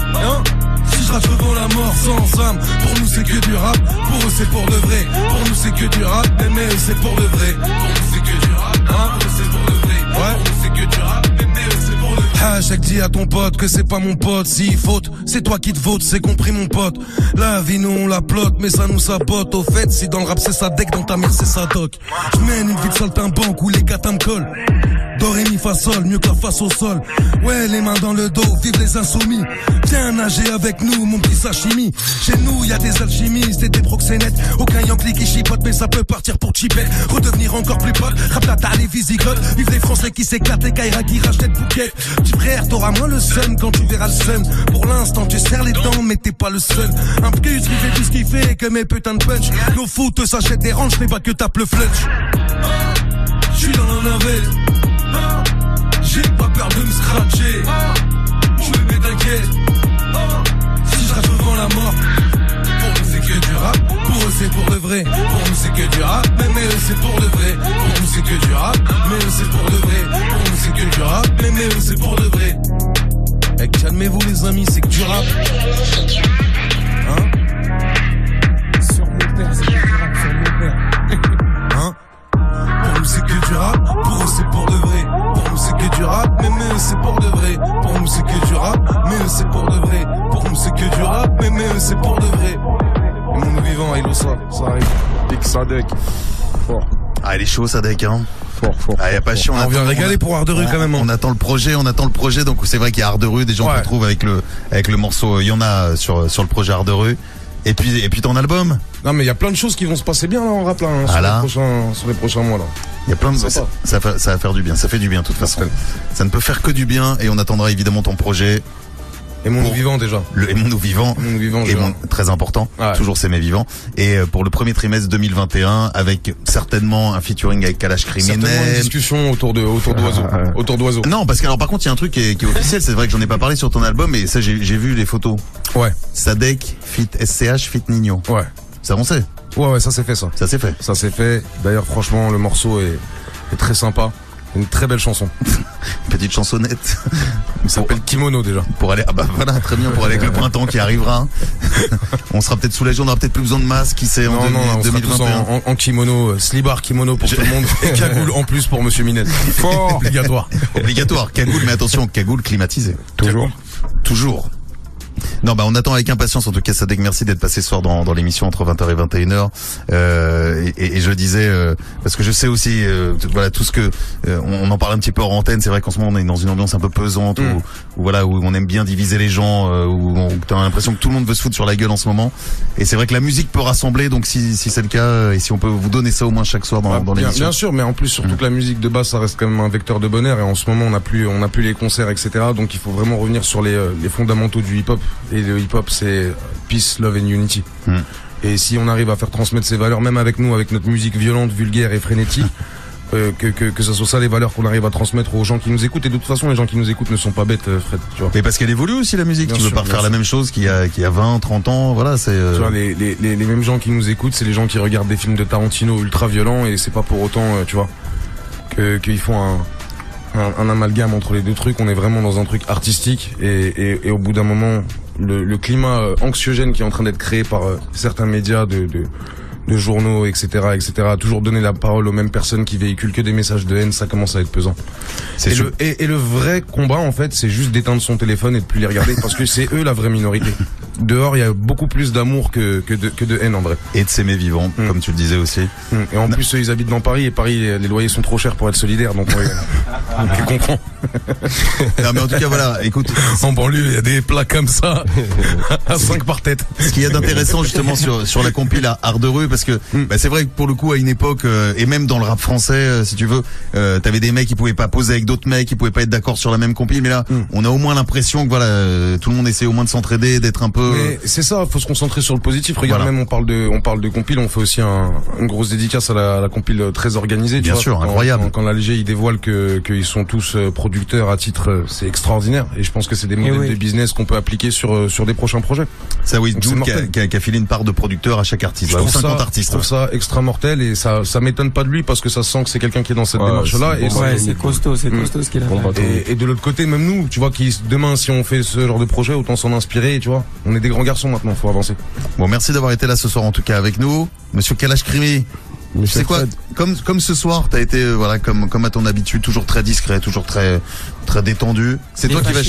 si je rate devant la mort sans âme. Pour nous c'est que du rap, pour eux c'est pour de vrai. Pour nous c'est que du rap, mais eux c'est pour de vrai. Pour nous c'est que du rap, pour eux c'est pour de vrai. Pour nous c'est que du rap, mais eux c'est pour de vrai. Chaque dis à ton pote que c'est pas mon pote. S'il faute, c'est toi qui te vote, c'est compris mon pote. La vie nous on la plotte, mais ça nous sabote. Au fait, si dans le rap c'est sa deck, dans ta mère c'est sa doc. J'mène une vie de saltimbanque où les gars me collent. Do, ré, mi, fa, sol, mieux que la face au sol. Ouais, les mains dans le dos, vive les insoumis. Viens nager avec nous, mon petit sashimi. Chez nous, y a des alchimistes et des proxénètes. Aucun yankee qui chipote, mais ça peut partir pour chipette. Redevenir encore plus pote, rap la taille, les visigotes. Vive les Français qui s'éclatent et Kaira qui rachètent bouquet. Petit frère, t'auras moins le seum quand tu verras le seum. Pour l'instant, tu serres les dents, mais t'es pas le seul. Un plus qui fait tout ce qu'il fait, que mes putains de punch. Nos foot s'achètent des ranges, mais pas que tape le flunch. J'suis dans la navette. J'ai pas peur de me scratcher. Je me mets t'inquiète. Si je rate devant la mort. Pour nous c'est que du rap, pour eux c'est pour de vrai. Pour nous c'est que du rap, mais eux c'est pour de vrai. Pour nous c'est que du rap, mais eux c'est pour de vrai. Pour nous c'est que du rap, mais eux c'est pour de vrai. Eh, calmez-vous les amis, c'est que du rap. Hein? Sur mon père, c'est que du rap, sur mon père. Hein? Pour nous c'est que du rap, pour eux c'est pour de vrai. Pour nous c'est que du rap, mais eux c'est pour de vrai. Pour nous c'est que du rap, mais eux c'est pour de vrai. Pour nous c'est que du rap, mais eux c'est pour de vrai. Et mon vivant, il ça arrive. Big Sadek, fort. Ah, il est chaud Sadek, hein. Fort. Ah, y a pas chiant. On vient régaler pour Art de Rue quand même. On attend le projet, donc c'est vrai qu'il y a Art de Rue, des gens qu'on retrouve avec le morceau, il y en a sur le projet Art de Rue. Et puis ton album. Non mais il y a plein de choses qui vont se passer bien là en rap là, hein, sur les prochains mois là. Il y a plein de ça va faire du bien, ça fait du bien de toute façon. Ça ne peut faire que du bien et on attendra évidemment ton projet. Et mon vivant déjà. Et mon vivant. Très important. Ouais. Toujours c'est mes vivants. Et pour le premier trimestre 2021, avec certainement un featuring avec Kalash Criminel. Certainement une discussion autour d'oiseaux. Non, parce que alors par contre il y a un truc qui est officiel. C'est vrai que j'en ai pas parlé sur ton album, mais ça j'ai vu les photos. Ouais. Sadek, fit SCH, fit Nino. Ouais. Ça avancé. Ouais, ça s'est fait ça. Ça s'est fait. D'ailleurs franchement le morceau est très sympa. Une très belle chanson. Petite chansonnette. Ça s'appelle Kimono déjà. Pour aller, voilà, très bien, pour aller avec le printemps qui arrivera. On sera peut-être soulagé, on aura peut-être plus besoin de masque qui sait en 2021. En kimono, slibard kimono pour tout le monde. Et cagoule en plus pour Monsieur Minette. Fort. Obligatoire, cagoule, mais attention, cagoule climatisée. Toujours. Non, on attend avec impatience, en tout cas, Sadek, merci d'être passé ce soir dans l'émission entre 20h et 21h. Et je disais, parce que je sais aussi, voilà, tout ce que, on en parle un petit peu hors antenne, c'est vrai qu'en ce moment, on est dans une ambiance un peu pesante, où on aime bien diviser les gens, où t'as l'impression que tout le monde veut se foutre sur la gueule en ce moment. Et c'est vrai que la musique peut rassembler, donc si c'est le cas, et si on peut vous donner ça au moins chaque soir dans l'émission. Bien sûr, mais en plus, surtout que la musique de base, ça reste quand même un vecteur de bonheur, et en ce moment, on n'a plus les concerts, etc. Donc il faut vraiment revenir sur les fondamentaux du hip-hop. Et le hip-hop, c'est peace, love and unity. Et si on arrive à faire transmettre ces valeurs, même avec nous, avec notre musique violente, vulgaire et frénétique, que ça soit ça les valeurs qu'on arrive à transmettre aux gens qui nous écoutent. Et de toute façon, les gens qui nous écoutent ne sont pas bêtes, Fred, tu vois. Mais parce qu'elle évolue aussi, la musique. Tu veux pas refaire la même chose qu'il y a 20, 30 ans, voilà, c'est... Tu vois, les mêmes gens qui nous écoutent, c'est les gens qui regardent des films de Tarantino ultra violents, et c'est pas pour autant, tu vois, qu'ils font un amalgame entre les deux trucs. On est vraiment dans un truc artistique, et au bout d'un moment, le climat anxiogène qui est en train d'être créé par certains médias de journaux, etc., toujours donner la parole aux mêmes personnes qui véhiculent que des messages de haine, ça commence à être pesant. Et le vrai combat, en fait, c'est juste d'éteindre son téléphone et de plus les regarder, parce que c'est eux la vraie minorité. dehors, il y a beaucoup plus d'amour que de haine en vrai. Et de s'aimer vivant, comme tu le disais aussi. Et en plus, ils habitent dans Paris et Paris, les loyers sont trop chers pour être solidaires, donc tu comprends. Non mais en tout cas voilà, écoute, en banlieue, il y a des plats comme ça à 5 par tête. Ce qu'il y a d'intéressant justement sur la compile à Art de Rue, parce que c'est vrai que pour le coup à une époque et même dans le rap français, si tu veux, t'avais des mecs qui pouvaient pas poser avec d'autres mecs, qui pouvaient pas être d'accord sur la même compile, mais là on a au moins l'impression que voilà, tout le monde essaie au moins de s'entraider, d'être un peu. Mais c'est ça, faut se concentrer sur le positif. Regarde, même on parle de compile, on fait aussi une grosse dédicace à la compile très organisée. Bien sûr, incroyable. Quand la Léger ils dévoilent qu'ils sont tous producteurs à titre, c'est extraordinaire. Et je pense que c'est des modèles de business qu'on peut appliquer sur des prochains projets. Ça oui, Jules qui a filé une part de producteur à chaque artiste. 50 artistes. Je trouve ça extra mortel et ça m'étonne pas de lui parce que ça sent que c'est quelqu'un qui est dans cette démarche-là. C'est costaud ce qu'il a fait. Et de l'autre côté, même nous, tu vois, demain, si on fait ce genre de projet, autant s'en inspirer, tu vois. On est des grands garçons maintenant, faut avancer. Bon, merci d'avoir été là ce soir en tout cas avec nous. Monsieur Kalash Krimi. Tu sais quoi, comme ce soir, t'as été voilà comme à ton habitude, toujours très discret, toujours très détendu. C'est toi qui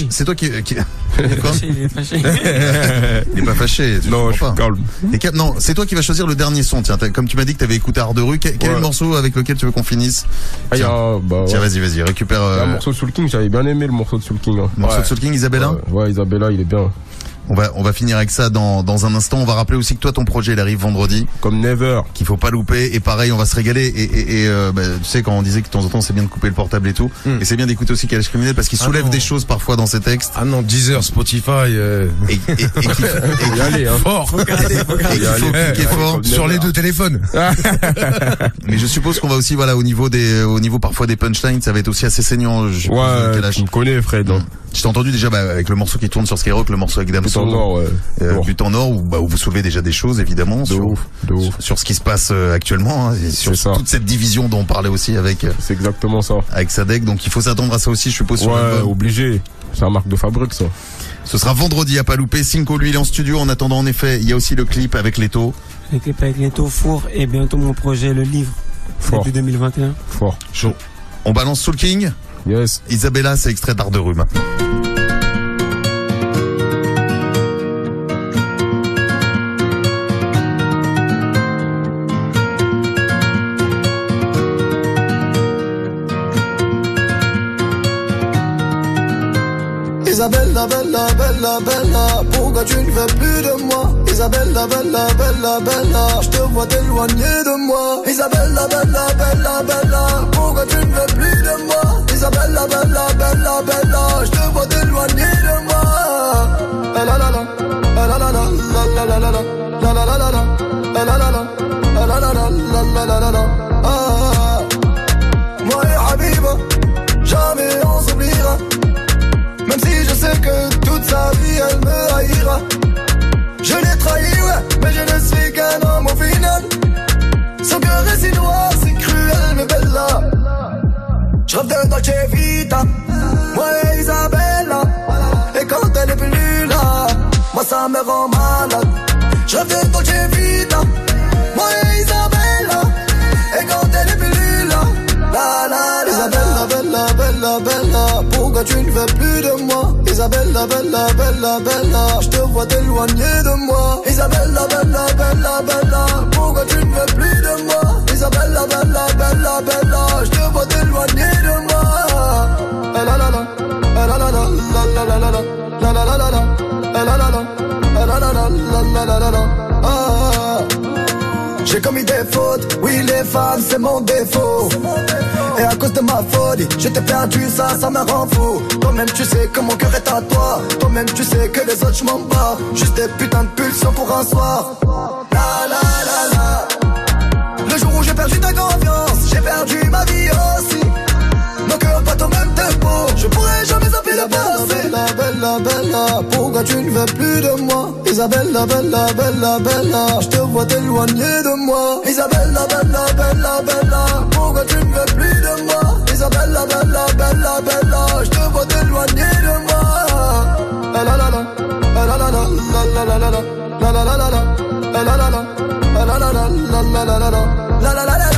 Quoi il est fâché. Il est pas fâché. Non, je suis calme. Non, c'est toi qui vas choisir le dernier son. Tiens, comme tu m'as dit que t'avais écouté Art de Rue, quel est le morceau avec lequel tu veux qu'on finisse? Tiens, vas-y, récupère. Un morceau de Soul King, j'avais bien aimé le morceau de Soul King. Hein. Morceau de Soul King, Isabella. Ouais, Isabella, il est bien. On va finir avec ça dans un instant. On va rappeler aussi que toi, ton projet, il arrive vendredi. Comme Never. Qu'il faut pas louper. Et pareil, on va se régaler. Et tu sais, quand on disait que de temps en temps, c'est bien de couper le portable et tout. Et c'est bien d'écouter aussi Kalash Criminel parce qu'il soulève des choses parfois dans ses textes. Ah non, Deezer, Spotify. Et qu'il faut y aller, hein. Fort. Faut cliquer fort. Sur les deux téléphones. Mais je suppose qu'on va aussi, voilà, au niveau parfois des punchlines, ça va être aussi assez saignant. Tu me connais, Fred. Hein. Je t'ai entendu déjà avec le morceau qui tourne sur Skyrock, le morceau avec Damso. But en or, où vous soulevez déjà des choses évidemment sur ce qui se passe actuellement, hein, et sur toute cette division dont on parlait aussi avec. C'est exactement ça. Avec Sadek, donc il faut s'attendre à ça aussi, je suppose. Obligé. C'est la marque de fabrique, ça. Ce sera vendredi à pas louper. Cinco, lui, il est en studio. En attendant, en effet, il y a aussi le clip avec Leto. Le clip avec Leto, Four, et bientôt mon projet, le livre. Fort. Début 2021. Fort. Chaud. On balance Soul King. Yes. Isabella, c'est extrait d'Art de Rue maintenant. Isabella, bella, bella, bella, pourquoi tu ne veux plus de moi? Isabella, bella, bella, bella, je te vois t'éloigner de moi. Isabella, bella, bella, bella, pourquoi tu ne veux plus de moi? Isabella, bella, bella, bella, je te vois t'éloigner de moi. La la la la, la la la la, la la la la, la la la la, la la la la, la la la la, la la la la. Moi et Habiba, jamais on s'oubliera. Même si je sais que toute sa vie elle me haïra. Je l'ai trahi, ouais, mais je ne suis qu'un homme au final. Son cœur est si noir, c'est cruel, mais bella. Je rêve de Dolce Vita, moi et Isabella. Et quand elle est plus là, moi ça me rend malade. Je rêve de Dolce Vita, moi et Isabella. Et quand elle est plus là, la la la. Isabella, bella, bella, bella, pourquoi tu ne veux plus de moi? Isabella, bella, bella, bella, je te vois t'éloigner de moi. Isabella, bella, bella, bella, pourquoi tu ne veux plus de moi? Isabella, bella, bella, bella, je te vois t'éloigner de moi. La la la la, la la la la, la la la la, la la la la, la la la la, la la la la, la la la la. J'ai commis des fautes, oui les femmes c'est mon défaut. Et à cause de ma folie, je t'ai perdu, ça me rend fou. Toi-même tu sais que mon cœur est à toi. Toi-même tu sais que les autres je m'en bats. Juste des putains de pulsions pour un soir. La la la la. Le jour où j'ai perdu ta confiance, j'ai perdu ma vie aussi. Nos cœurs battent au même tempo, je pourrais jamais zapper le passé. Bella, bella, bella, pourquoi tu ne veux plus de moi? Isabella, bella, bella, bella, je te vois t'éloigner de moi. Isabella, bella, bella, bella, pourquoi tu ne veux plus de moi? Isabella, bella, bella, bella, je te vois t'éloigner de moi. La la la la, la la la la, la la la la, la la la la, la la la la, la la la la, la la la la, la la la la.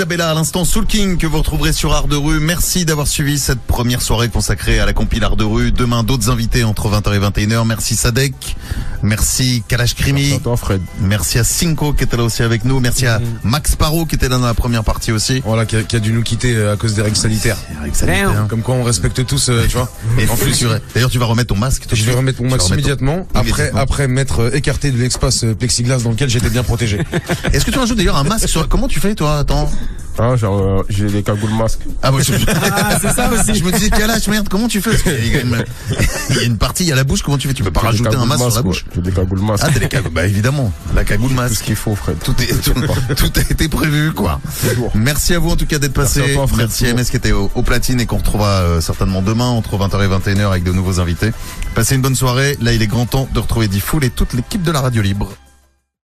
Isabella à l'instant, Soul King que vous retrouverez sur Art de Rue. Merci d'avoir suivi cette première soirée consacrée à la compile Art de Rue. Demain, d'autres invités entre 20h et 21h. Merci Sadek. Merci Kalash Krimi. Merci à toi, Fred. Merci à Cinco qui était là aussi avec nous. Merci à Max Parot qui était là dans la première partie aussi. Voilà, qui a dû nous quitter à cause des règles sanitaires. Comme quoi on respecte tous, tu vois. Et en plus, d'ailleurs, tu vas remettre ton masque. Je vais remettre mon masque immédiatement. Après m'être écarté de l'espace plexiglas dans lequel j'étais bien protégé. Est-ce que tu rajoutes d'ailleurs un masque sur... Comment tu fais, toi? Attends. Ah, genre, j'ai des cagoules masques. Ah, ouais, c'est ça aussi. Je me disais, Kalash, merde, comment tu fais? Parce qu'il y a une partie, il y a la bouche, comment tu fais? Tu peux pas rajouter un masque sur la bouche? J'ai des cagoules masques. Ah, t'as des cagoules, bah, évidemment. La cagoule masque. Tout ce qu'il faut, Fred. Tout a été prévu, quoi. Merci à vous, en tout cas, d'être passé. Merci à MS qui était au platine et qu'on retrouvera certainement demain entre 20h et 21h avec de nouveaux invités. Passez une bonne soirée. Là, il est grand temps de retrouver Diffoul et toute l'équipe de la Radio Libre.